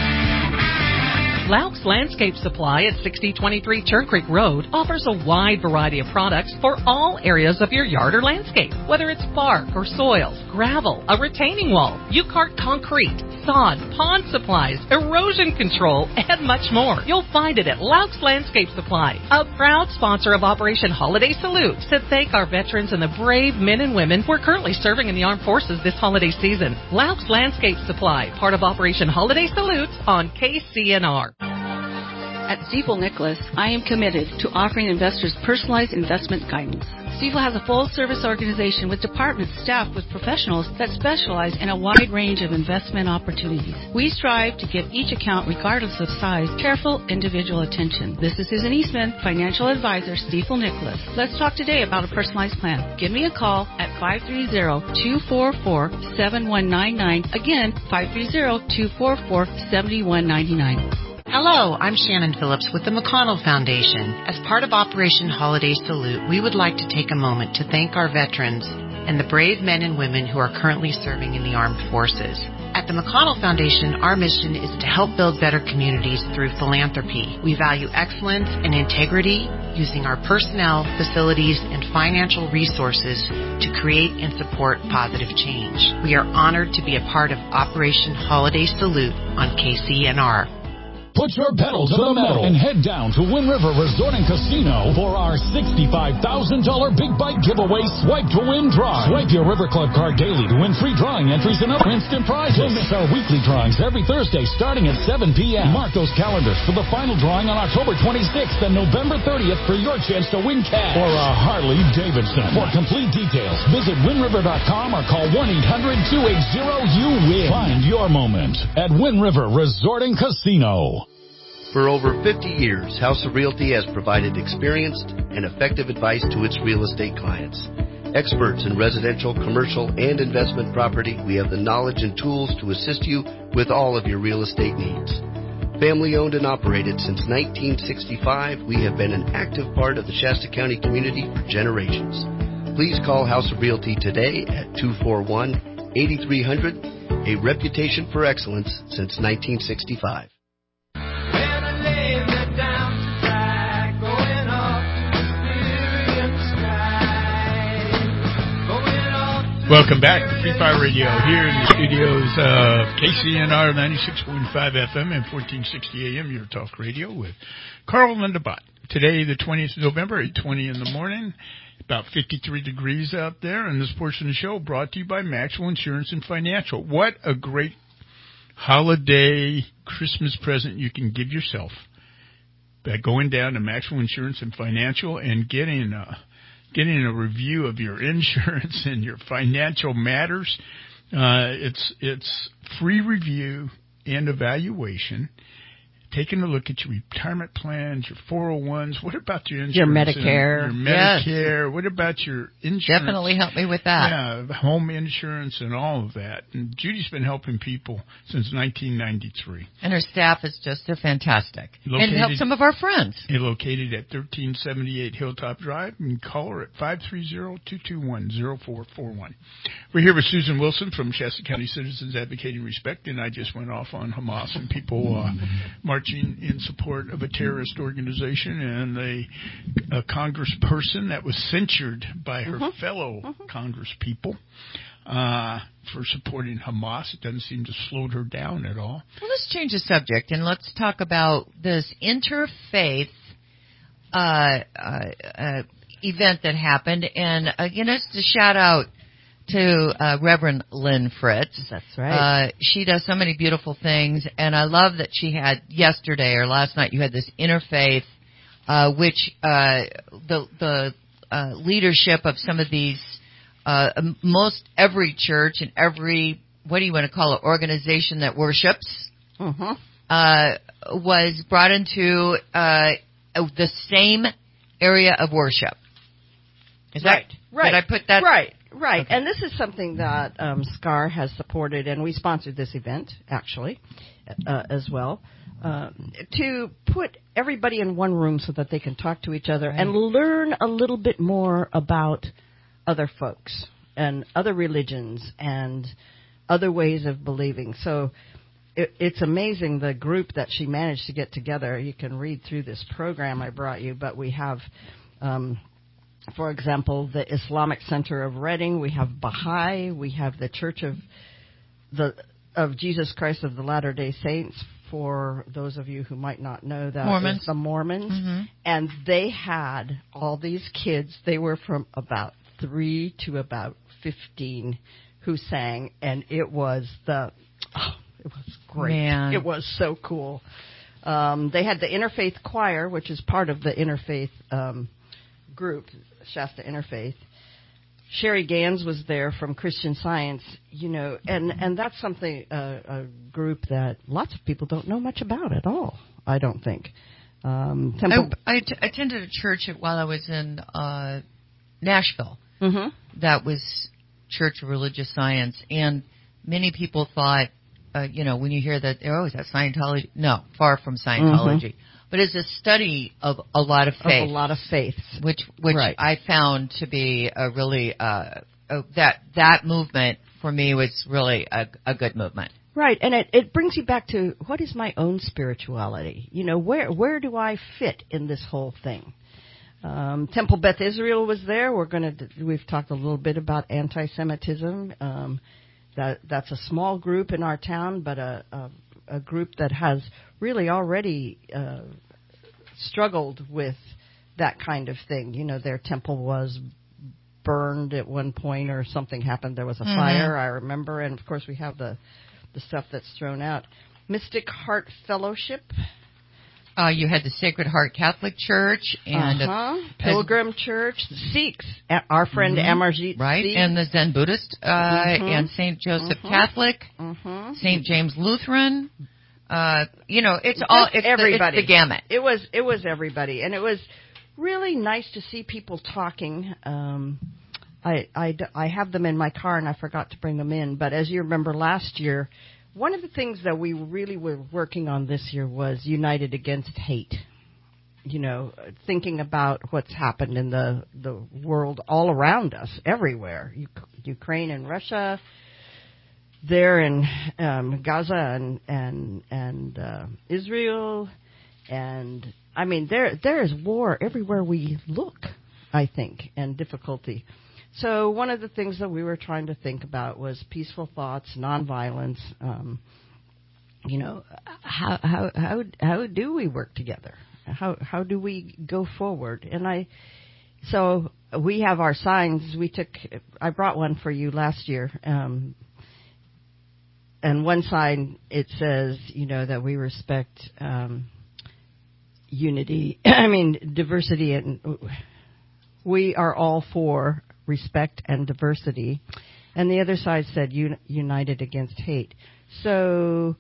Laux Landscape Supply at sixty twenty-three Turn Creek Road offers a wide variety of products for all areas of your yard or landscape. Whether it's bark or soils, gravel, a retaining wall, U-Cart concrete, sod, pond supplies, erosion control, and much more. You'll find it at Laux Landscape Supply, a proud sponsor of Operation Holiday Salute, to thank our veterans and the brave men and women who are currently serving in the armed forces this holiday season. Laux Landscape Supply, part of Operation Holiday Salute on K C N R. At Stifel Nicholas, I am committed to offering investors personalized investment guidance. Stifel has a full-service organization with departments staffed with professionals that specialize in a wide range of investment opportunities. We strive to give each account, regardless of size, careful individual attention. This is Susan Eastman, Financial Advisor, Stifel Nicholas. Let's talk today about a personalized plan. Give me a call at five three zero, two four four, seven one nine nine. Again, five three zero, two four four, seven one nine nine. Hello, I'm Shannon Phillips with the McConnell Foundation. As part of Operation Holiday Salute, we would like to take a moment to thank our veterans and the brave men and women who are currently serving in the armed forces. At the McConnell Foundation, our mission is to help build better communities through philanthropy. We value excellence and integrity, using our personnel, facilities, and financial resources to create and support positive change. We are honored to be a part of Operation Holiday Salute on K C N R. Put your pedal to the metal and head down to Wind River Resort and Casino for our sixty-five thousand dollars Big Bike Giveaway Swipe to Win Drive. Swipe your River Club card daily to win free drawing entries and other instant prizes. Don't miss our weekly drawings every Thursday starting at seven p.m. Mark those calendars for the final drawing on October twenty-sixth and November thirtieth for your chance to win cash or a Harley Davidson. For complete details, visit wind river dot com or call one eight hundred, two eight zero, you win. Find your moment at Wind River Resort and Casino. For over fifty years, House of Realty has provided experienced and effective advice to its real estate clients. Experts in residential, commercial, and investment property, we have the knowledge and tools to assist you with all of your real estate needs. Family owned and operated since nineteen sixty-five, we have been an active part of the Shasta County community for generations. Please call House of Realty today at two four one, eight three zero zero, a reputation for excellence since nineteen sixty-five. Welcome back to Free Fire Radio here in the studios of K C N R ninety-six point five F M and fourteen sixty A M, your talk radio with Carl Lindenbot. Today, the twentieth of November, eight twenty in the morning, about fifty-three degrees out there, and this portion of the show brought to you by Maxwell Insurance and Financial. What a great holiday Christmas present you can give yourself by going down to Maxwell Insurance and Financial and getting a getting a review of your insurance and your financial matters. Uh, it's it's free review and evaluation. Taking a look at your retirement plans, your four oh ones. What about your insurance? Your Medicare. Your Medicare. Yes. What about your insurance? Definitely help me with that. Yeah, home insurance and all of that. And Judy's been helping people since nineteen ninety-three. And her staff is just a fantastic. Located, and help some of our friends. Located at thirteen seventy-eight Hilltop Drive. And call her at five three zero, two two one, zero four four one. We're here with Susan Wilson from Shasta County Citizens Advocating Respect. And I just went off on Hamas and people uh, marching in support of a terrorist organization and a, a congressperson that was censured by her mm-hmm. fellow mm-hmm. congresspeople uh, for supporting Hamas. It doesn't seem to slow her down at all. Well, let's change the subject and let's talk about this interfaith uh, uh, uh, event that happened. And, uh, you know, just a shout out to uh, Reverend Lynn Fritz. That's right. Uh, she does so many beautiful things, and I love that she had yesterday or last night you had this interfaith, uh, which uh, the the uh, leadership of some of these, uh, most every church and every, what do you want to call it, organization that worships, mm-hmm. uh, was brought into uh, the same area of worship. Is right. that right? Did I put that right? Right, okay. And this is something that um, SCAR has supported, and we sponsored this event, actually, uh, as well, um, to put everybody in one room so that they can talk to each other right. and learn a little bit more about other folks and other religions and other ways of believing. So it, it's amazing the group that she managed to get together. You can read through this program I brought you, but we have... Um, For example, the Islamic Center of Reading, we have Baha'i, we have the Church of the of Jesus Christ of the Latter-day Saints, for those of you who might not know that, Mormons. is the Mormons. Mm-hmm. And they had all these kids, they were from about three to about fifteen who sang, and it was the, oh, it was great. Man. It was so cool. Um, they had the Interfaith Choir, which is part of the Interfaith um, group, Shasta Interfaith. Sherry Gans was there from Christian Science, you know, and, and that's something, uh, a group that lots of people don't know much about at all, I don't think. Um, Temple I, I t- attended a church while I was in uh, Nashville. Mm-hmm. That was Church of Religious Science, and many people thought, uh, you know, when you hear that, oh, is that Scientology? No, far from Scientology. Mm-hmm. But it's a study of a lot of faith. Of a lot of faiths. Which which right. I found to be a really, uh, a, that that movement for me was really a, a good movement. Right, and it, it brings you back to what is my own spirituality? You know, where where do I fit in this whole thing? Um, Temple Beth Israel was there. We're going to we've talked a little bit about anti-Semitism. Um, that that's a small group in our town, but a a, a group that has really already uh, struggled with that kind of thing. You know, their temple was burned at one point, or something happened. There was a mm-hmm. fire, I remember, and of course we have the the stuff that's thrown out. Mystic Heart Fellowship. Uh, you had the Sacred Heart Catholic Church and uh-huh. a, Pilgrim a, Church, the Sikhs, our friend mm-hmm. Amarjit right, Sikh. and the Zen Buddhist, uh, mm-hmm. and Saint Joseph mm-hmm. Catholic, mm-hmm. Saint James Lutheran. Uh, you know, it's Just all it's everybody. The, it's the gamut. It was it was everybody, and it was really nice to see people talking. Um, I, I, I have them in my car, and I forgot to bring them in. But as you remember last year, one of the things that we really were working on this year was United Against Hate. You know, thinking about what's happened in the, the world all around us, everywhere. U- Ukraine and Russia, there in um, Gaza and and and uh, Israel, and I mean there there is war everywhere we look, I think, and difficulty. So one of the things that we were trying to think about was peaceful thoughts, nonviolence. Um, you know, how how how how do we work together? How how do we go forward? And I, so we have our signs. We took. I brought one for you last year. Um, and one sign it says, you know, that we respect um, unity. I mean diversity, and we are all for respect and diversity, and the other side said un- united against hate. So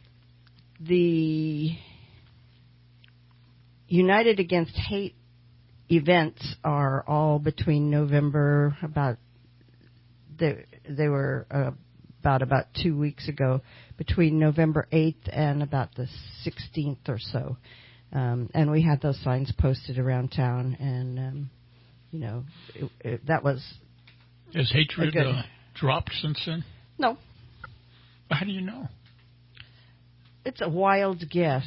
the United Against Hate events are all between November, about they, they were uh, about about two weeks ago, between November eighth and about the sixteenth or so, um, and we had those signs posted around town, and um, you know, it, it, that was. Has hatred uh, dropped since then? No. How do you know? It's a wild guess.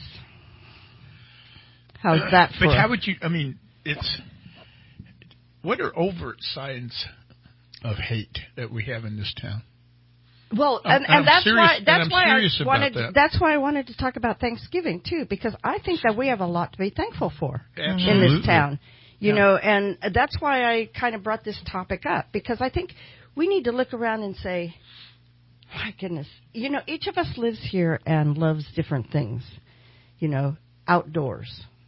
How's uh, that for? But how would you? I mean, it's. What are overt signs of hate that we have in this town? Well, and, and, and that's serious, why that's why I wanted that. that's why I wanted to talk about Thanksgiving too, because I think that we have a lot to be thankful for Absolutely. in this town. You yeah. know, and that's why I kind of brought this topic up, because I think we need to look around and say, my goodness, you know, each of us lives here and loves different things, you know, outdoors.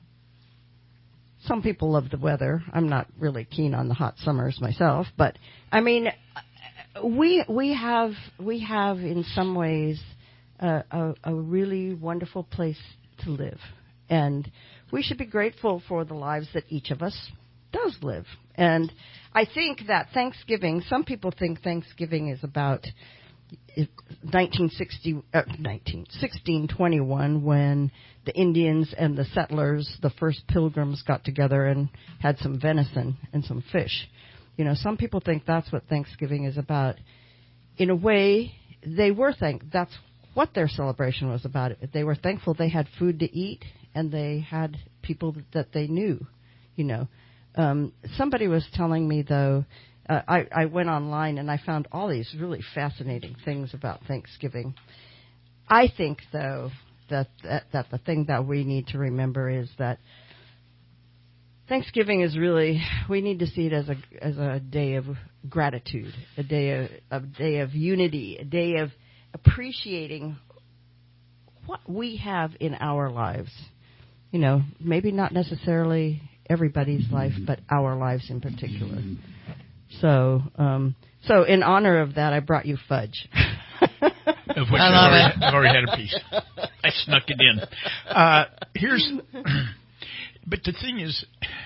Some people love the weather. I'm not really keen on the hot summers myself, but I mean, we we have we have in some ways a, a, a really wonderful place to live, and we should be grateful for the lives that each of us does live. And I think that Thanksgiving, some people think Thanksgiving is about nineteen sixty, uh, nineteen, sixteen twenty-one, when the Indians and the settlers, the first pilgrims, got together and had some venison and some fish. You know, some people think that's what Thanksgiving is about. In a way, they were thank. That's what their celebration was about. They were thankful they had food to eat, and they had people that they knew, you know. Um, somebody was telling me, though, uh, I, I went online and I found all these really fascinating things about Thanksgiving. I think, though, that, that, that the thing that we need to remember is that Thanksgiving is really, we need to see it as a as a day of gratitude, a day of a day of unity, a day of appreciating what we have in our lives. You know, maybe not necessarily everybody's life, but our lives in particular. So, um, so in honor of that, I brought you fudge. Of which I I've, love already, it. I've already had a piece. I snuck it in. Uh, here's, but the thing is,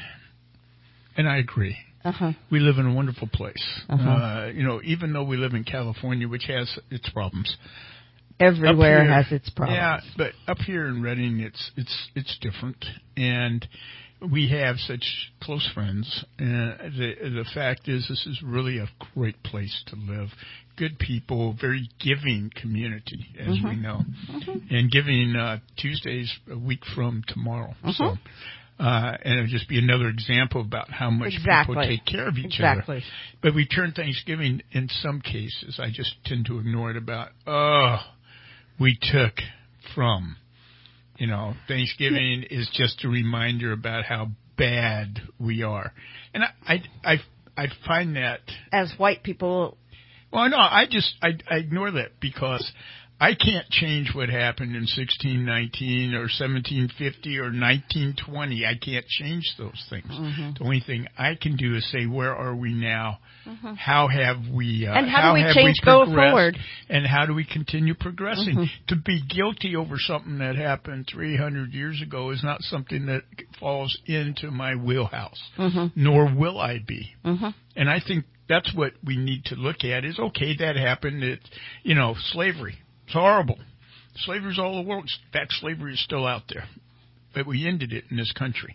and I agree. Uh-huh. We live in a wonderful place. Uh-huh. Uh, you know, even though we live in California, which has its problems. Everywhere here, has its problems. Yeah, but up here in Redding, it's it's it's different, and we have such close friends. And the the fact is, this is really a great place to live. Good people, very giving community, as Mm-hmm. we know, Mm-hmm. and giving uh, Tuesdays a week from tomorrow. Mm-hmm. So. Uh, and it'll just be another example about how much Exactly. people take care of each Exactly. other. But we turn Thanksgiving, in some cases, I just tend to ignore it about, oh, we took from. You know, Thanksgiving is just a reminder about how bad we are. And I, I, I, I find that. As white people. Well, no, I just, I, I ignore that because I can't change what happened in sixteen nineteen or seventeen fifty or nineteen twenty. I can't change those things. Mm-hmm. The only thing I can do is say, where are we now? Mm-hmm. How have we uh, And how, how do we have change we going progressed, forward? And how do we continue progressing? Mm-hmm. To be guilty over something that happened three hundred years ago is not something that falls into my wheelhouse, Mm-hmm. nor will I be. Mm-hmm. And I think that's what we need to look at is, okay, that happened. It, you know, slavery. It's horrible. Slavery's all over the world. In fact, slavery is still out there. But we ended it in this country.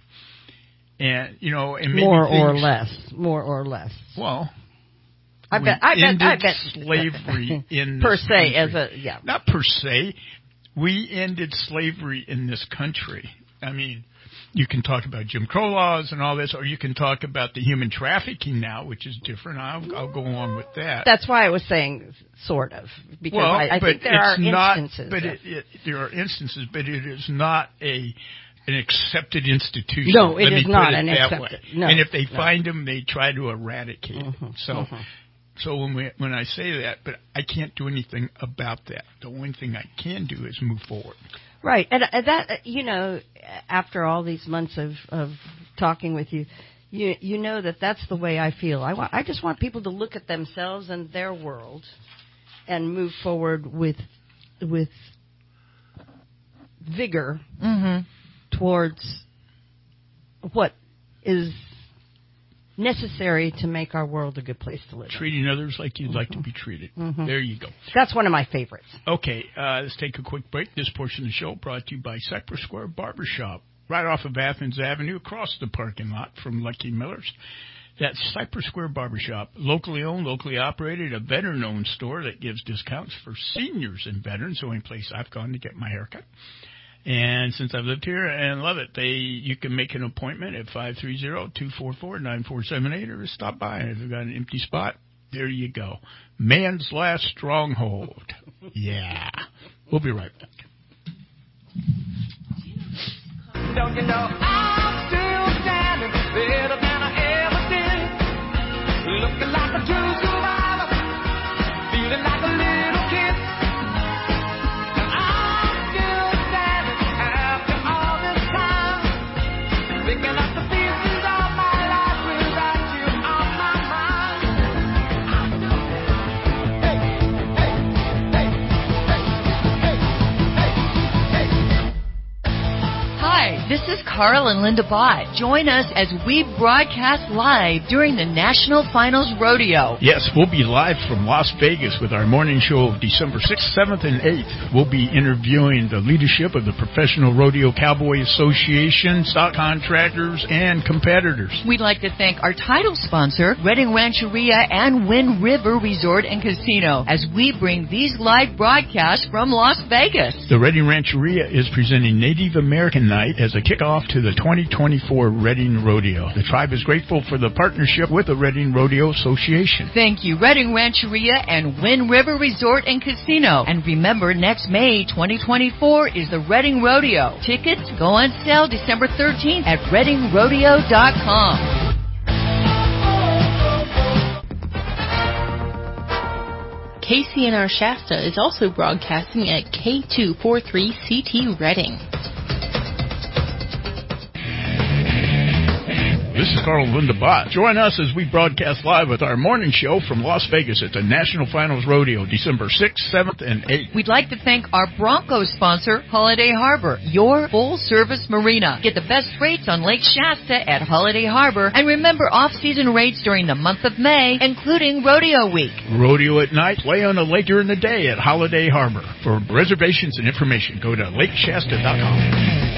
And, you know, and maybe More things, or less. More or less. Well, I we bet. I bet. ended I bet. slavery in per this se, country. as a yeah. Not per se. We ended slavery in this country. I mean, you can talk about Jim Crow laws and all this, or you can talk about the human trafficking now, which is different. I'll, I'll go along with that. That's why I was saying sort of, because well, I, I but think there it's are not, instances. But of, it, it, there are instances, but it is not a an accepted institution. No, it Let is me not put it an that accepted- way. no, and if they no. find them, they try to eradicate Mm-hmm, it. So, mm-hmm. so when we when I say that, but I can't do anything about that. The only thing I can do is move forward. Right, and uh, that uh, you know, after all these months of of talking with you, you you know that that's the way I feel. I want I just want people to look at themselves and their world, and move forward with with vigor Mm-hmm. towards what is necessary to make our world a good place to live. Treating others like you'd like to be treated. Mhm. There you go. That's one of my favorites. Okay, uh, let's take a quick break. This portion of the show brought to you by Cypress Square Barbershop, right off of Athens Avenue, across the parking lot from Lucky Miller's. That's Cypress Square Barbershop, locally owned, locally operated, a veteran-owned store that gives discounts for seniors and veterans, the only place I've gone to get my haircut. And since I've lived here and love it, they you can make an appointment at five three zero, two four four, nine four seven eight or just stop by. If you've got an empty spot, there you go. Man's last stronghold. Yeah. We'll be right back. Don't you know I'm still standing better than I ever did, looking like a true survivor, feeling like a little kid. And I'm still standing after all this time, picking up the pieces of my life without you on my mind. Hey, hey, hey, hey, hey, hey, hey. Hi, this is Carl and Linda Bott. Join us as we broadcast live during the National Finals Rodeo. Yes, we'll be live from Las Vegas with our morning show of December sixth, seventh, and eighth. We'll be interviewing the leadership of the Professional Rodeo Cowboy Association, stock contractors, and competitors. We'd like to thank our title sponsor, Redding Rancheria and Wind River Resort and Casino, as we bring these live broadcasts from Las Vegas. The Redding Rancheria is presenting Native American Night as a kickoff to the twenty twenty-four Redding Rodeo. The tribe is grateful for the partnership with the Redding Rodeo Association. Thank you, Redding Rancheria and Wind River Resort and Casino. And remember, next May twenty twenty-four is the Redding Rodeo. Tickets go on sale December thirteenth at redding rodeo dot com. K C N R Shasta is also broadcasting at K two forty-three C T Reading. This is Carl and Linda Bott. Join us as we broadcast live with our morning show from Las Vegas at the National Finals Rodeo, December sixth, seventh, and eighth. We'd like to thank our Broncos sponsor, Holiday Harbor, your full-service marina. Get the best rates on Lake Shasta at Holiday Harbor. And remember off-season rates during the month of May, including Rodeo Week. Rodeo at night, play on the lake during the day at Holiday Harbor. For reservations and information, go to lake shasta dot com.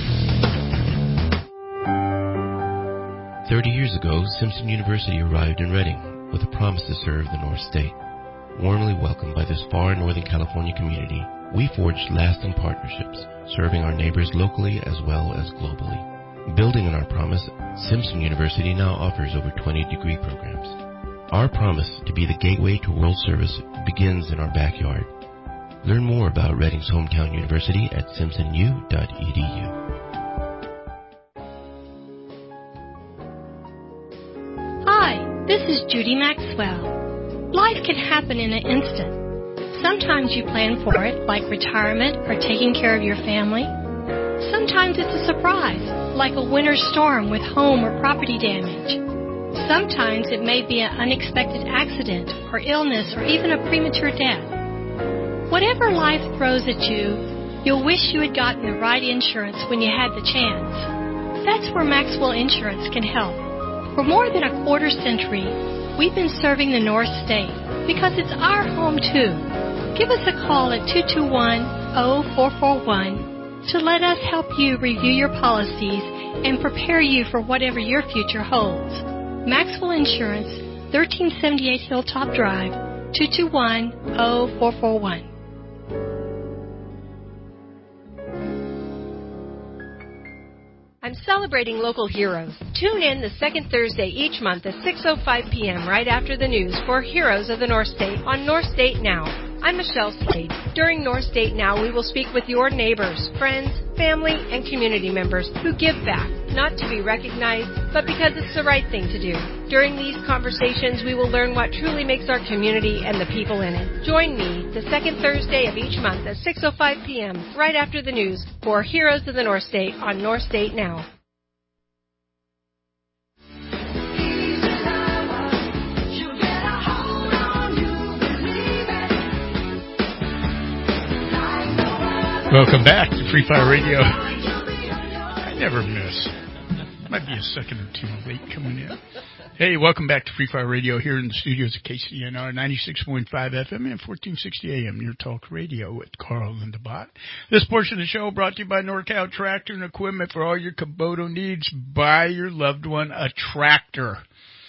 Thirty years ago, Simpson University arrived in Reading with a promise to serve the North State. Warmly welcomed by this far Northern California community, we forged lasting partnerships, serving our neighbors locally as well as globally. Building on our promise, Simpson University now offers over twenty degree programs. Our promise to be the gateway to world service begins in our backyard. Learn more about Reading's hometown university at simpson u dot e d u. Hi, this is Judy Maxwell. Life can happen in an instant. Sometimes you plan for it, like retirement or taking care of your family. Sometimes it's a surprise, like a winter storm with home or property damage. Sometimes it may be an unexpected accident or illness or even a premature death. Whatever life throws at you, you'll wish you had gotten the right insurance when you had the chance. That's where Maxwell Insurance can help. For more than a quarter century, we've been serving the North State because it's our home too. Give us a call at two two one, zero four four one to let us help you review your policies and prepare you for whatever your future holds. Maxwell Insurance, thirteen seventy-eight Hilltop Drive, two two one, zero four four one. I'm celebrating local heroes. Tune in the second Thursday each month at six oh five p.m. right after the news for Heroes of the North State on North State Now. I'm Michelle Slade. During North State Now, we will speak with your neighbors, friends, family, and community members who give back, not to be recognized, but because it's the right thing to do. During these conversations, we will learn what truly makes our community and the people in it. Join me the second Thursday of each month at six oh five p.m. right after the news for Heroes of the North State on North State Now. Welcome back to Free Fire Radio. I never miss. Might be a second or two late coming in. Hey, welcome back to Free Fire Radio here in the studios of K C N R ninety-six point five F M and fourteen sixty A M, Your Talk Radio with Carl and the Bot. This portion of the show brought to you by NorCal Tractor and Equipment for all your Kubota needs. Buy your loved one a tractor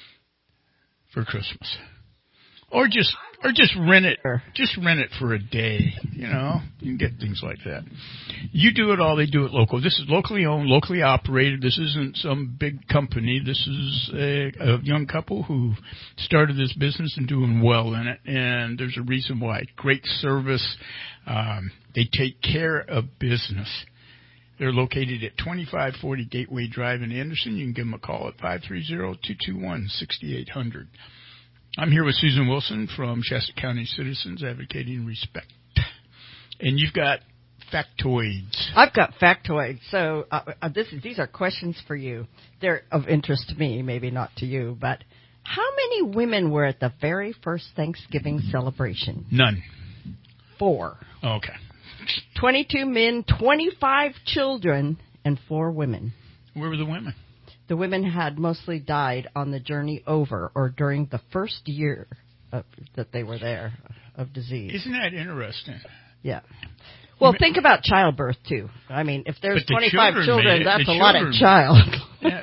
for Christmas. Or just or just rent it. Just rent it for a day. You know, you can get things like that. You do it all. They do it local. This is locally owned, locally operated. This isn't some big company. This is a, a young couple who started this business and doing well in it. And there's a reason why. Great service. Um, they take care of business. They're located at twenty-five forty Gateway Drive in Anderson. You can give them a call at five three zero, two two one, six eight zero zero. I'm here with Susan Wilson from Shasta County Citizens Advocating Respect. And you've got factoids. I've got factoids. So uh, uh, this is, these are questions for you. They're of interest to me, maybe not to you. But how many women were at the very first Thanksgiving celebration? None. Four. Oh, okay. twenty-two men, twenty-five children, and four women. Where were the women? The women had mostly died on the journey over or during the first year of, that they were there of disease. Isn't that interesting? Yeah. Well, think about childbirth, too. I mean, if there's the twenty-five children children, made, that's a children, lot of child. Yeah,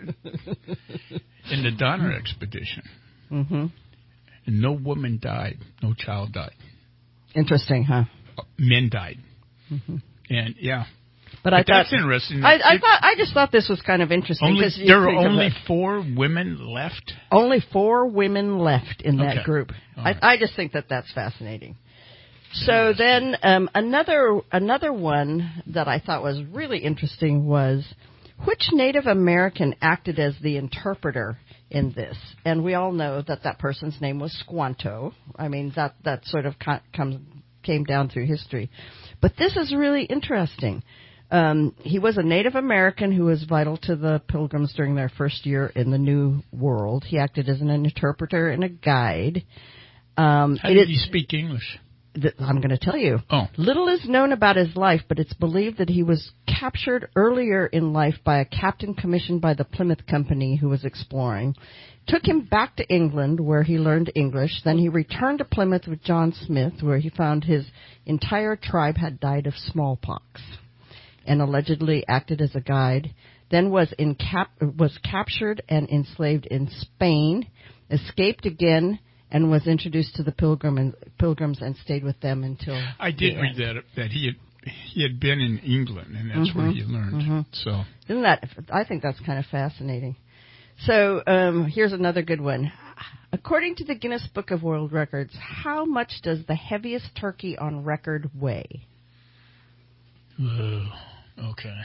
they, in the Donner Expedition, mm-hmm. no woman died, no child died. Interesting, huh? Men died. Mm-hmm. And, yeah. But, but I that's thought, interesting. I, I thought I just thought this was kind of interesting. Only, you there are think of only it. four women left? Only four women left in that okay. group. All I, right. I just think that that's fascinating. So then um, another another one that I thought was really interesting was Which Native American acted as the interpreter in this? And we all know that that person's name was Squanto. I mean, that, that sort of co- comes, came down through history. But this is really interesting. Um, he was a Native American who was vital to the Pilgrims during their first year in the New World. He acted as an interpreter and a guide. Um, How did he speak English? Th- I'm going to tell you. Oh. Little is known about his life, but it's believed that he was captured earlier in life by a captain commissioned by the Plymouth Company who was exploring. Took him back to England, where he learned English. Then he returned to Plymouth with John Smith, where he found his entire tribe had died of smallpox, and allegedly acted as a guide. Then was in cap- was captured and enslaved in Spain, escaped again, and was introduced to the pilgrim and, pilgrims and stayed with them until I did read that that he had he had been in England, and that's mm-hmm. where he learned. Mm-hmm. So isn't that? I think that's kind of fascinating. So um, here's another good one. According to the Guinness Book of World Records, how much does the heaviest turkey on record weigh? Whoa. Okay.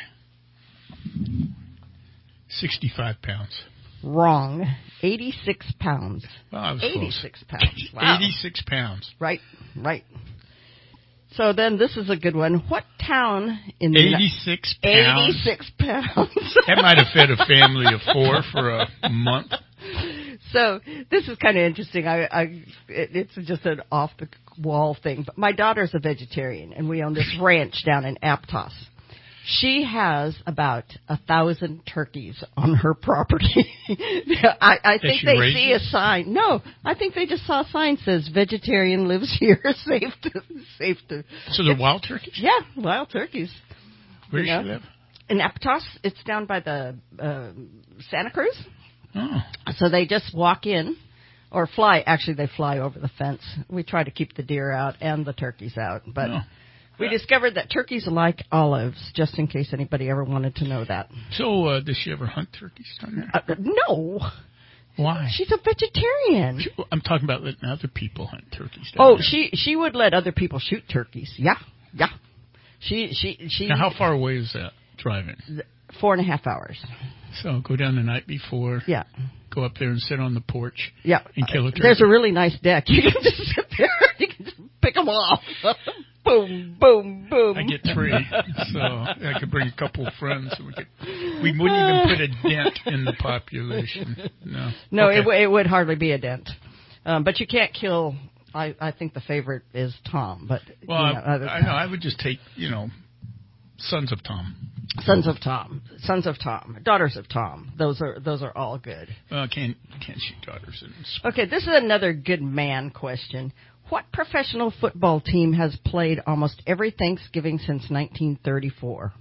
Sixty-five pounds. Wrong. Eighty-six pounds. Well, I was Eighty-six close. pounds. Wow. Eighty-six pounds. Right. Right. So then this is a good one. What town in the eighty-six pounds? eighty-six pounds. That might have fed a family of four for a month. So this is kind of interesting. I, I it, it's just an off-the-wall thing. But my daughter's a vegetarian, and we own this ranch down in Aptos. She has about a thousand turkeys on her property. I, I think they see a sign. No, I think they just saw a sign that says "Vegetarian lives here, safe to safe to." So they're wild turkeys? Yeah, wild turkeys. Where you does know? she live? In Aptos. It's down by the uh, Santa Cruz. Oh. So they just walk in, or fly. Actually, they fly over the fence. We try to keep the deer out and the turkeys out, but. Oh. We discovered that turkeys like olives, just in case anybody ever wanted to know that. So, uh, does she ever hunt turkeys down there? Uh, no. Why? She's a vegetarian. She, I'm talking about letting other people hunt turkeys down Oh, there. she she would let other people shoot turkeys. Yeah, yeah. She she she. Now, how far away is that driving? Four and a half hours. So go down the night before. Yeah. Go up there and sit on the porch. Yeah. And kill a turkey. There's a really nice deck. You can just sit there. You can just pick them off. Boom, boom, boom. I get three, so I could bring a couple of friends. And we could. We wouldn't even put a dent in the population. No. No, okay. it, w- it would hardly be a dent. Um, but you can't kill. I, I think the favorite is Tom. But well, you know, I, other, I know. I would just take you know, Sons of Tom. Sons of Tom, Sons of Tom, Daughters of Tom. Those are those are all good. Well, can't can't shoot daughters in this. Okay, this is another good man question. What professional football team has played almost every Thanksgiving since nineteen thirty-four?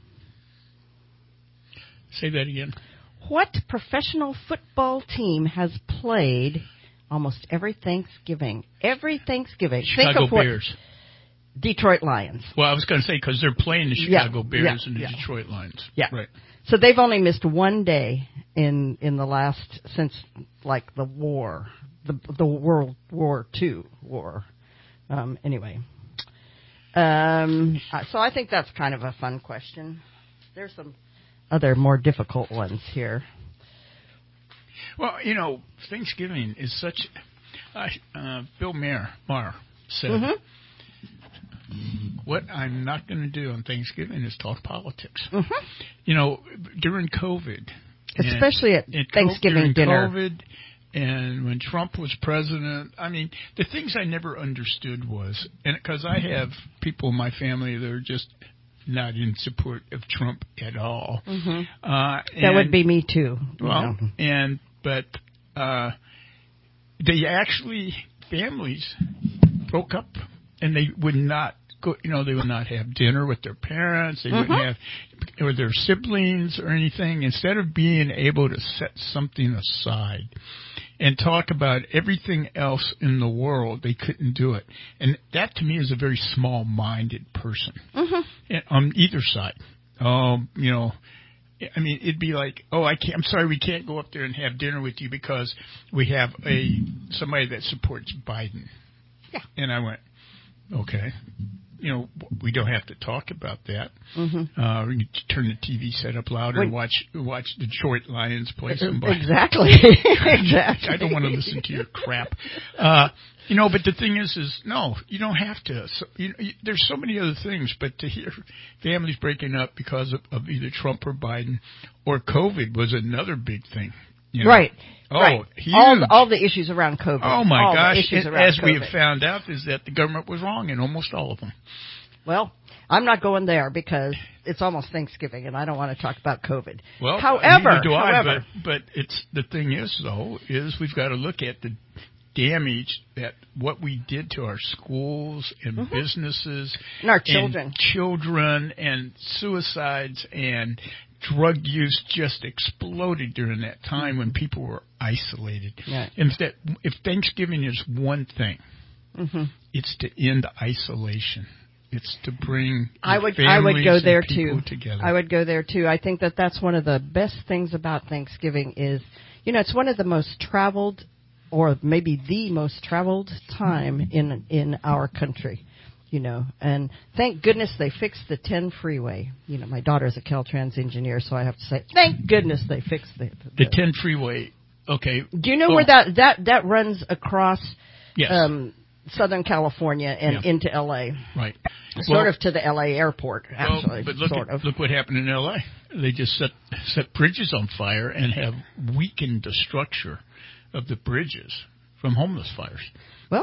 Say that again. What professional football team has played almost every Thanksgiving? Every Thanksgiving. Chicago Think of what, Bears. Detroit Lions. Well, I was going to say because they're playing the Chicago yeah, Bears yeah, and the yeah. Detroit Lions. Yeah. Right. So they've only missed one day in in the last since like the war, the the World War Two war. Um, anyway, um, so I think that's kind of a fun question. There's some other more difficult ones here. Well, you know, Thanksgiving is such. Uh, uh, Bill Maher, Maher said, mm-hmm. "What I'm not going to do on Thanksgiving is talk politics." Mm-hmm. You know, during COVID, especially and, at and Thanksgiving dinner. COVID, and when Trump was president, I mean, the things I never understood was, and because I have people in my family that are just not in support of Trump at all. Mm-hmm. Uh, that and, would be me too. Well, know. and but uh, they actually families broke up, and they would not go. You know, they would not have dinner with their parents. They mm-hmm. wouldn't have or their siblings or anything. Instead of being able to set something aside and talk about everything else in the world, they couldn't do it. And that, to me, is a very small-minded person mm-hmm. on either side. Um, you know, I mean, it'd be like, oh, I can't. I'm sorry, we can't go up there and have dinner with you because we have a somebody that supports Biden. Yeah. And I went, okay. you know, we don't have to talk about that. Mm-hmm. Uh, we can turn the T V set up louder When, and watch watch the Detroit Lions play somebody. Exactly. exactly. I don't want to listen to your crap. Uh, you know, but the thing is, is no, you don't have to. So, you know, you, there's so many other things, but to hear families breaking up because of, of either Trump or Biden or COVID was another big thing. You know? Right. Oh, right. huge. All the, all the issues around COVID. Oh my all gosh! The issues and around as COVID. we have found out, is that the government was wrong in almost all of them. Well, I'm not going there because it's almost Thanksgiving, and I don't want to talk about COVID. Well, however, neither do I, however, but, but it's the thing is though is we've got to look at the damage that what we did to our schools and mm-hmm. businesses and our children, and children, and suicides and drug use just exploded during that time when people were isolated. Yeah. And if that if Thanksgiving is one thing, mm-hmm. it's to end isolation. It's to bring I would I would go there too. Together. I would go there too. I think that that's one of the best things about Thanksgiving is, you know, it's one of the most traveled, or maybe the most traveled time in in our country. You know, and thank goodness they fixed the ten freeway. You know, my daughter's a Caltrans engineer, so I have to say, thank goodness they fixed the the, the ten freeway. Okay. Do you know oh. where that that that runs across? Yes. Um, Southern California and yeah. into L A. Right. Sort well, of to the L A airport, actually. Well, but look, sort at, of. look what happened in L A. They just set set bridges on fire and have weakened the structure of the bridges from homeless fires. Well,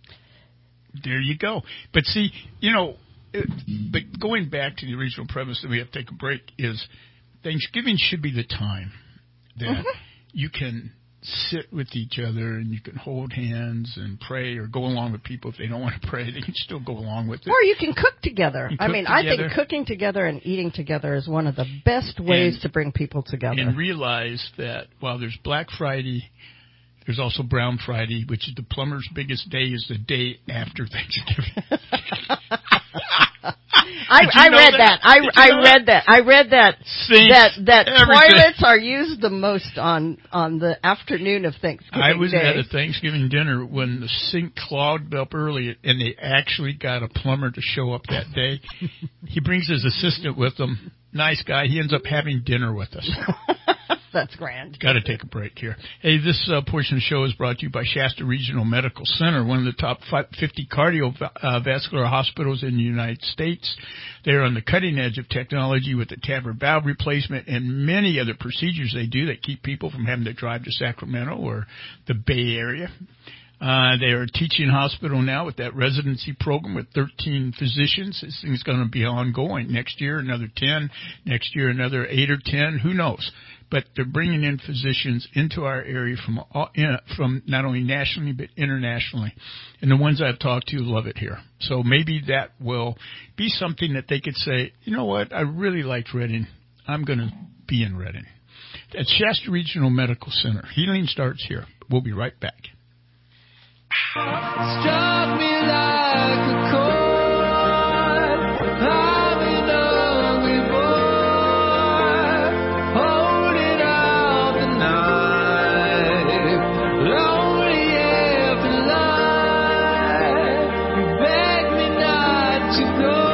there you go. But see, you know, it, but going back to the original premise that we have to take a break is Thanksgiving should be the time that mm-hmm. you can sit with each other and you can hold hands and pray, or go along with people if they don't want to pray. They can still go along with it. Or you can cook together. Cook I mean, together. I think cooking together and eating together is one of the best ways and, to bring people together. And realize that while there's Black Friday, there's also Brown Friday, which is the plumber's biggest day, is the day after Thanksgiving. I, I read that. that. I I read that? that. I read that Sinks, that that everything. toilets are used the most on on the afternoon of Thanksgiving I was Day. at a Thanksgiving dinner when the sink clogged up early, and they actually got a plumber to show up that day. He brings his assistant with him. Nice guy. He ends up having dinner with us. That's grand. Got to take a break here. Hey, this uh, portion of the show is brought to you by Shasta Regional Medical Center, one of the top fifty cardiovascular hospitals in the United States. They're on the cutting edge of technology with the TAVR valve replacement and many other procedures they do that keep people from having to drive to Sacramento or the Bay Area. Uh, they are a teaching hospital now with that residency program with thirteen physicians. This thing's going to be ongoing. Next year, another ten. Next year, another eight or ten. Who knows? But they're bringing in physicians into our area from all, in, from not only nationally but internationally. And the ones I've talked to love it here. So maybe that will be something that they could say, you know what, I really liked Redding. I'm going to be in Redding. At Shasta Regional Medical Center. Healing starts here. We'll be right back. Struck me like a chord. I've been ugly boy, holding out the knife, lonely after life. You beg me not to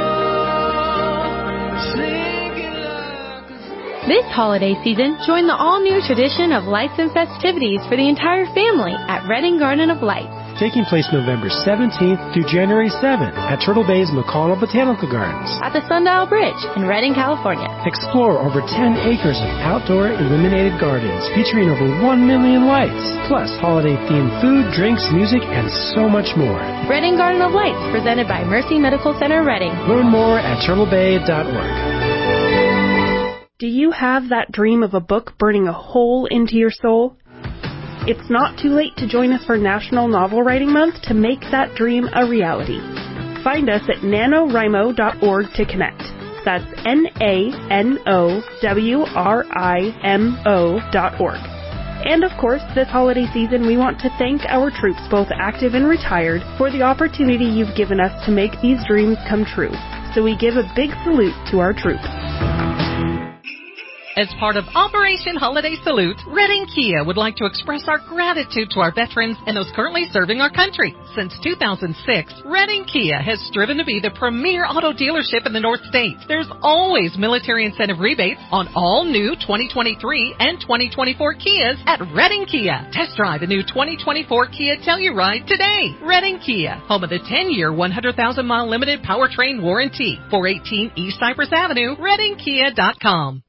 go, sinking like a... This holiday season, join the all-new tradition of lights and festivities for the entire family at Redding Garden of Lights. Taking place November seventeenth through January seventh at Turtle Bay's McConnell Botanical Gardens. At the Sundial Bridge in Redding, California. Explore over ten acres of outdoor illuminated gardens featuring over one million lights, plus holiday-themed food, drinks, music, and so much more. Redding Garden of Lights, presented by Mercy Medical Center, Redding. Learn more at turtle bay dot org. Do you have that dream of a book burning a hole into your soul? It's not too late to join us for National Novel Writing Month to make that dream a reality. Find us at nanowrimo dot org to connect. That's N A N O W R I M O dot org. And of course, this holiday season, we want to thank our troops, both active and retired, for the opportunity you've given us to make these dreams come true. So we give a big salute to our troops. As part of Operation Holiday Salute, Redding Kia would like to express our gratitude to our veterans and those currently serving our country. Since two thousand six, Redding Kia has striven to be the premier auto dealership in the North States. There's always military incentive rebates on all new twenty twenty-three and twenty twenty-four Kias at Redding Kia. Test drive the new twenty twenty-four Kia Telluride today. Redding Kia, home of the ten-year, one hundred thousand mile limited powertrain warranty. four eighteen East Cypress Avenue, redding kia dot com.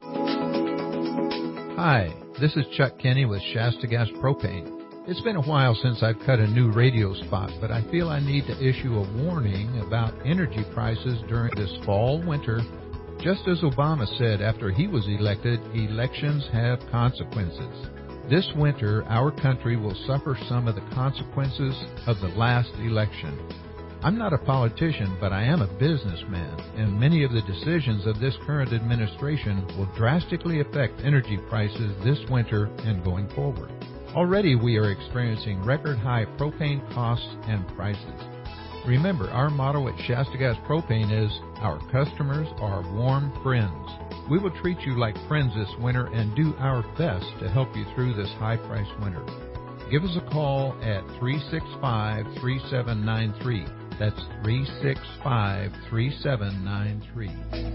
Hi, this is Chuck Kenny with Shasta Gas Propane. It's been a while since I've cut a new radio spot, but I feel I need to issue a warning about energy prices during this fall, winter. Just as Obama said after he was elected, elections have consequences. This winter, our country will suffer some of the consequences of the last election. I'm not a politician, but I am a businessman, and many of the decisions of this current administration will drastically affect energy prices this winter and going forward. Already we are experiencing record-high propane costs and prices. Remember, our motto at Shasta Gas Propane is, our customers are warm friends. We will treat you like friends this winter and do our best to help you through this high-priced winter. Give us a call at three six five, three seven nine three. That's three six five, three seven nine three.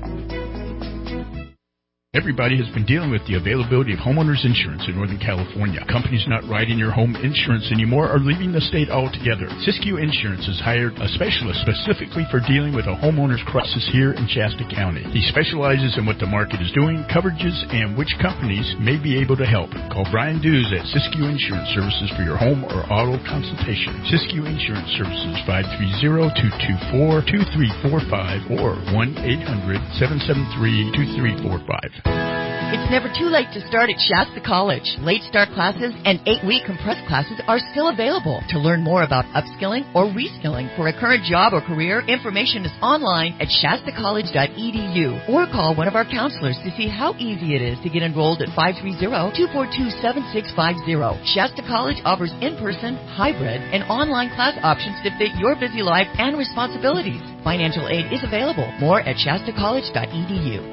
Everybody has been dealing with the availability of homeowners insurance in Northern California. Companies not writing your home insurance anymore are leaving the state altogether. Siskiyou Insurance has hired a specialist specifically for dealing with a homeowner's crisis here in Shasta County. He specializes in what the market is doing, coverages, and which companies may be able to help. Call Brian Dews at Siskiyou Insurance Services for your home or auto consultation. Siskiyou Insurance Services, five three zero, two two four, two three four five or one eight hundred, seven seven three, two three four five. It's never too late to start at Shasta College. Late start classes and eight-week compressed classes are still available. To learn more about upskilling or reskilling for a current job or career, information is online at shasta college dot e d u or call one of our counselors to see how easy it is to get enrolled at five three zero, two four two, seven six five zero. Shasta College offers in-person, hybrid, and online class options to fit your busy life and responsibilities. Financial aid is available. More at shasta college dot e d u.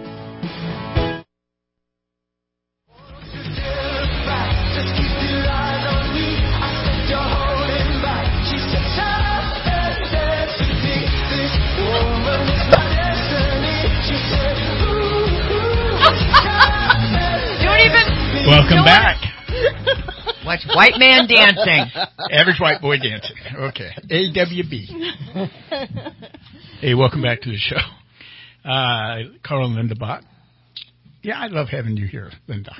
Welcome back. Watch White Man Dancing. Average White Boy Dancing. Okay. A W B. Hey, welcome back to the show. Uh, Carl and Linda Bott. Yeah, I love having you here, Linda.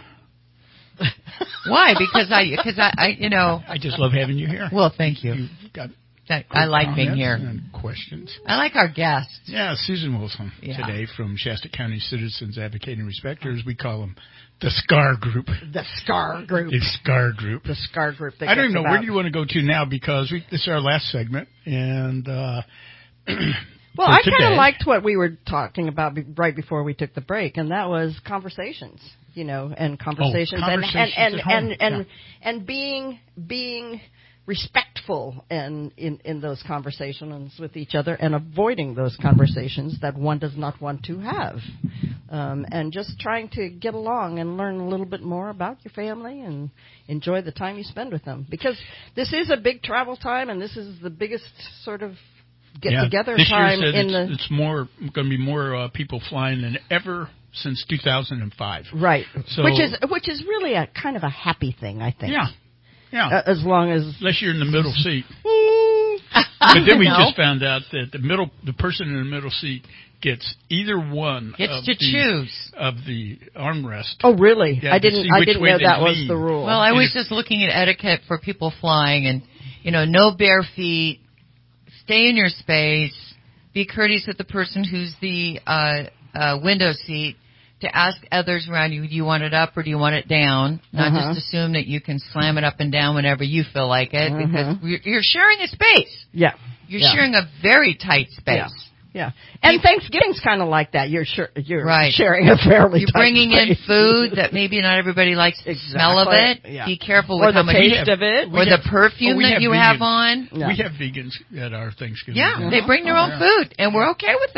Why? Because I, because I, I, you know. I just love having you here. Well, thank you. You've got I like being here. And questions. I like our guests. Yeah, Susan Wilson yeah. today from Shasta County Citizens Advocating Respecters. We call them the SCAR Group. The SCAR Group. The SCAR Group. The SCAR Group. I don't even know about. Where do you want to go to now, because we, this is our last segment, and uh, well, I kind of liked what we were talking about be, right before we took the break, and that was conversations. You know, and conversations, oh, conversations and and and and and, and, yeah. and being being respectful and in, in those conversations with each other, and avoiding those conversations that one does not want to have, um, and just trying to get along and learn a little bit more about your family and enjoy the time you spend with them, because this is a big travel time, and this is the biggest sort of get yeah, together this time year said in it's, the. It's more going to be more uh, people flying than ever since two thousand five. Right, so, which is which is really a kind of a happy thing, I think. Yeah. Yeah. Uh, as long as unless you're in the middle seat. But then we know. just found out that the middle, the person in the middle seat gets either one gets of to the, choose of the armrest. Oh, really? Yeah, I didn't. I didn't know that was lean. the rule. Well, I was just looking at etiquette for people flying, and you know, no bare feet, stay in your space, be courteous with the person who's the uh, uh, window seat. To ask others around you, do you want it up or do you want it down? Not uh-huh. just assume that you can slam it up and down whenever you feel like it, uh-huh. because you're sharing a space. Yeah. You're yeah. sharing a very tight space. Yeah. yeah. And People, Thanksgiving's kind of like that. You're sure, you're right. sharing a fairly You're tight bringing space. in food that maybe not everybody likes the exactly. smell of it. Yeah. Be careful or with the how much taste have, of it. Or the perfume oh, that have you vegans. have on. Yeah. We have vegans at our Thanksgiving. Yeah, dinner. they bring their own yeah. food, and we're okay with that.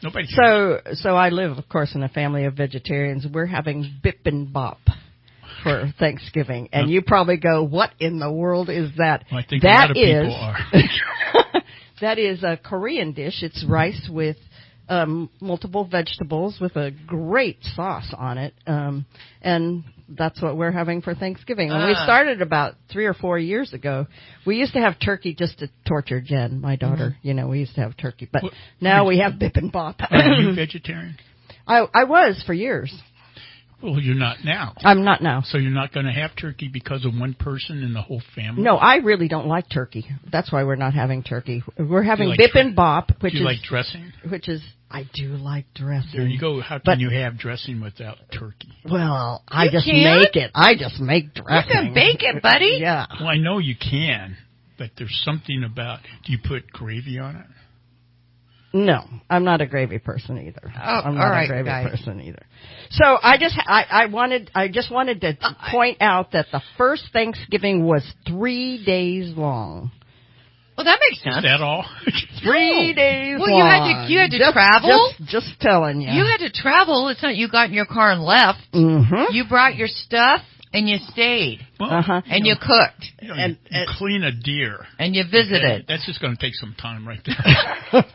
Nobody cares. So, so I live, of course, in a family of vegetarians. We're having bibimbap for Thanksgiving, and you probably go, "What in the world is that?" Well, I think that a lot of is, people are. that is a Korean dish. It's rice with um, multiple vegetables with a great sauce on it, um, and that's what we're having for Thanksgiving. When Ah. we started about three or four years ago, we used to have turkey just to torture Jen, my daughter. Mm-hmm. You know, we used to have turkey, but Well, now we have bibimbap. Are you vegetarian? I, I was for years. Well, you're not now. I'm not now. So you're not going to have turkey because of one person in the whole family? No, I really don't like turkey. That's why we're not having turkey. We're having like bibimbap, which Do you is like dressing? which is I do like dressing. There you go. How can But- you have dressing without turkey? Well, I You just can't? make it. I just make dressing. You can bake it, buddy. Yeah. Well, I know you can, but there's something about. Do you put gravy on it? No, I'm not a gravy person either. Oh, I'm not all right, a gravy guy. person either. So I just I, I wanted I just wanted to Uh, point out that the first Thanksgiving was three days long. Well, that makes Is sense. that all? Three No. days Well, long. you had to you had to just, travel. Just, just telling you. You had to travel. It's not you got in your car and left. Mm-hmm. You brought your stuff and you stayed Well, Uh-huh. and you cooked you know, and- you, you clean a deer. and you visited. Okay, that's just going to take some time right there.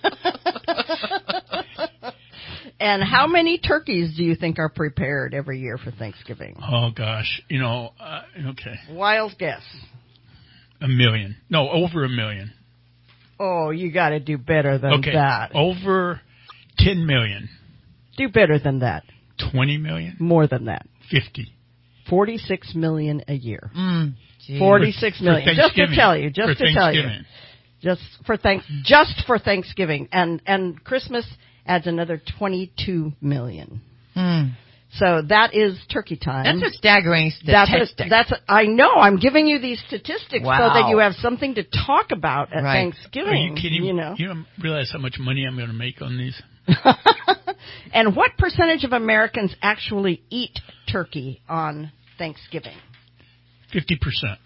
And how many turkeys do you think are prepared every year for Thanksgiving? Oh gosh, you know, uh, okay, Wild guess. a million. No, over a million. Oh, you got to do better than Okay, that. over ten million. Do better than that. Twenty million. More than that. Fifty. Forty-six million a year. Mm, geez. Forty-six For million. Just to Thanksgiving. tell you. Just For to tell you. Thanksgiving. Just for thanks. Just for Thanksgiving, and and Christmas adds another twenty-two million. Mm. So that is turkey time. That's a staggering That's statistic. a, that's a, I know. I'm giving you these statistics Wow. so that you have something to talk about at Right. Thanksgiving. Are you kidding? You know. You don't realize how much money I'm going to make on these? And what percentage of Americans actually eat turkey on Thanksgiving? Fifty percent.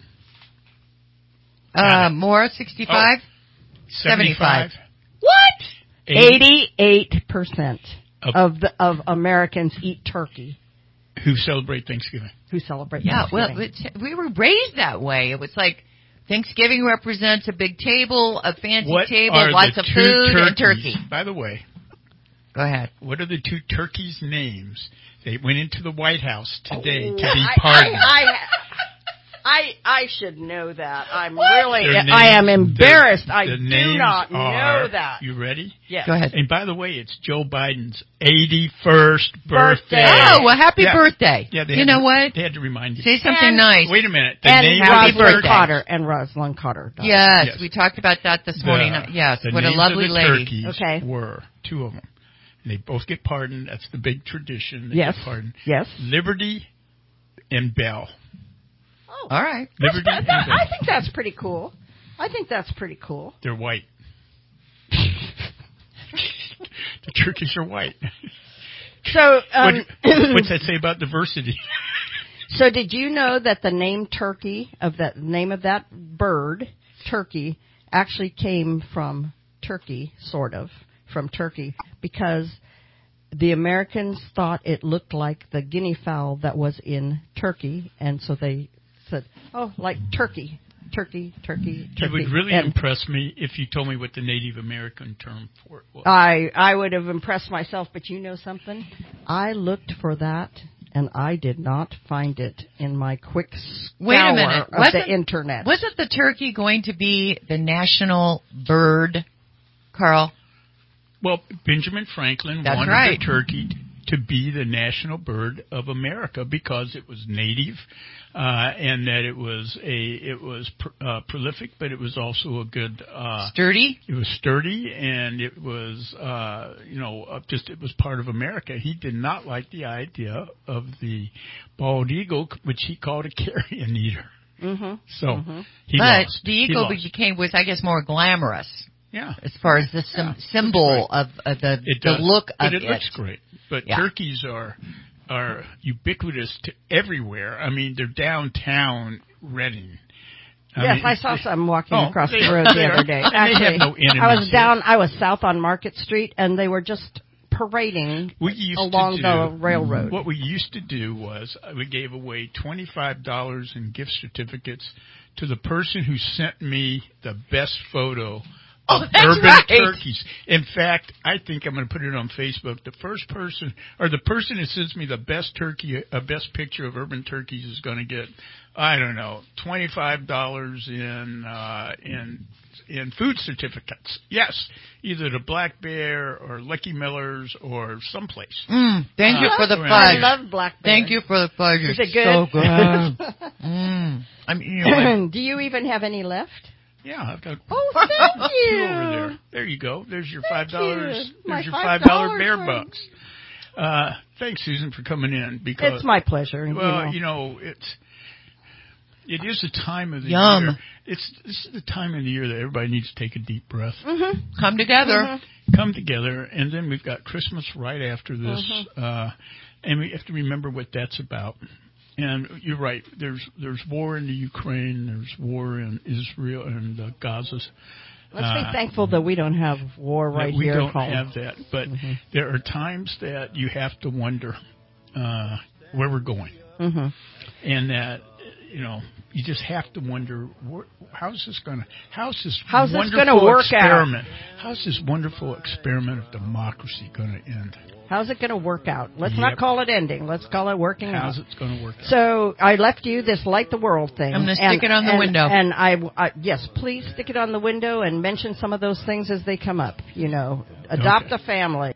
uh, more sixty-five. Seventy-five. What? Eighty. Eighty-eight percent Of- of the of Americans eat turkey Who celebrate Thanksgiving? who celebrate Yeah, well, Thanksgiving. it's, we were raised that way. It was like Thanksgiving represents a big table, a fancy What table, are lots the of two food, and turkeys? turkey. By the way, Go ahead. what are the two turkeys' names? They went into the White House today to be I, pardoned. I, I, I, I should know that. I'm What? really, Their I am names- embarrassed. the- I the do names not are- know that. You ready? Yes. Go ahead. And by the way, it's Joe Biden's eighty-first birthday. Birthday. Oh, well, happy Yeah. birthday. Yeah, they you had know to, what? They had to remind you. Say something And- nice. Wait a minute. The And name Happy of the Rosalind birthday. Cotter and Rosalind Cotter. died. Yes, Yes. we talked about that this the- morning. Yes, the what a names lovely of the lady. turkeys Okay. were two of them. And they both get pardoned. That's the big tradition. They Yes. get pardoned. Yes. Liberty and Bell. Oh, All right. Liberty that, and that, Bell. I think that's pretty cool. I think that's pretty cool. They're white. The turkeys are white. So, um, what, what's that say about diversity? so did you know that the name turkey of that name of that bird, turkey, actually came from Turkey, sort of from Turkey, because the Americans thought it looked like the guinea fowl that was in Turkey, and so they said, "Oh, like turkey, turkey, turkey, turkey." It would really and impress me if you told me what the Native American term for it was. I I would have impressed myself, but you know something? I looked for that, and I did not find it in my quick Wait a scour minute. of Wasn't- the internet. Wasn't the turkey going to be the national bird, Carl? Well, Benjamin Franklin That's wanted right. the turkey t- to be the national bird of America because it was native, uh, and that it was a it was pr- uh, prolific, but it was also a good uh, Sturdy? It was sturdy, and it was uh, you know uh, just it was part of America. He did not like the idea of the bald eagle, which he called a carrion eater. Mm-hmm. So mm-hmm. he but lost. the He eagle lost. became was I guess more glamorous. Yeah. As far as the sim- Yeah, symbol right. of, of the It the does, look but of it. looks great. But Yeah. turkeys are are ubiquitous to everywhere. I mean, they're downtown Reading. I yes, mean, I saw some walking oh, across they, the road the other day. And Actually, they have no enemies I was here. down. I was south on Market Street, and they were just parading we used along to do, the railroad. What we used to do was we gave away twenty-five dollars in gift certificates to the person who sent me the best photo Oh, of that's urban right. turkeys. In fact, I think I'm going to put it on Facebook. The first person, or the person who sends me the best turkey, a best picture of urban turkeys is going to get, I don't know, twenty-five dollars in uh, in in food certificates. Yes, either to Black Bear or Lucky Miller's or someplace. Mm, thank uh, you for the around fudge. here. I love Black Bear. Thank you for the fudge. Is It's it good? so good. mm. I mean, you know, Do you even have any left? Yeah, I've got Oh, thank two you. over there. There you go. There's your Thank five dollars. you. There's My your five five dollar dollars bear friend. bucks. Uh, thanks, Susan, for coming in. Because It's my pleasure. you well, know. you know, it's it is the time of the Yum. year. It's this is the time of the year that everybody needs to take a deep breath, Mm-hmm. come together. Mm-hmm. come together, and then we've got Christmas right after this, Mm-hmm. uh, and we have to remember what that's about. And you're right. There's there's war in the Ukraine. There's war in Israel and uh, Gaza. Let's Uh, be thankful that we don't have war right that we here don't at home. have that, but Mhm. there are times that you have to wonder uh, where we're going, Mm-hmm. and that you know you just have to wonder wh- how's this going to how's this How's this wonderful gonna work out? experiment how's this wonderful experiment of democracy going to end? How's it going to work out? Let's Yep. not call it ending. Let's call it working How's out. it going to work out? So I left you this light the world thing. I'm gonna and- stick it on the and- window. And I, I, yes, please stick it on the window and mention some of those things as they come up. You know, adopt Okay. a family.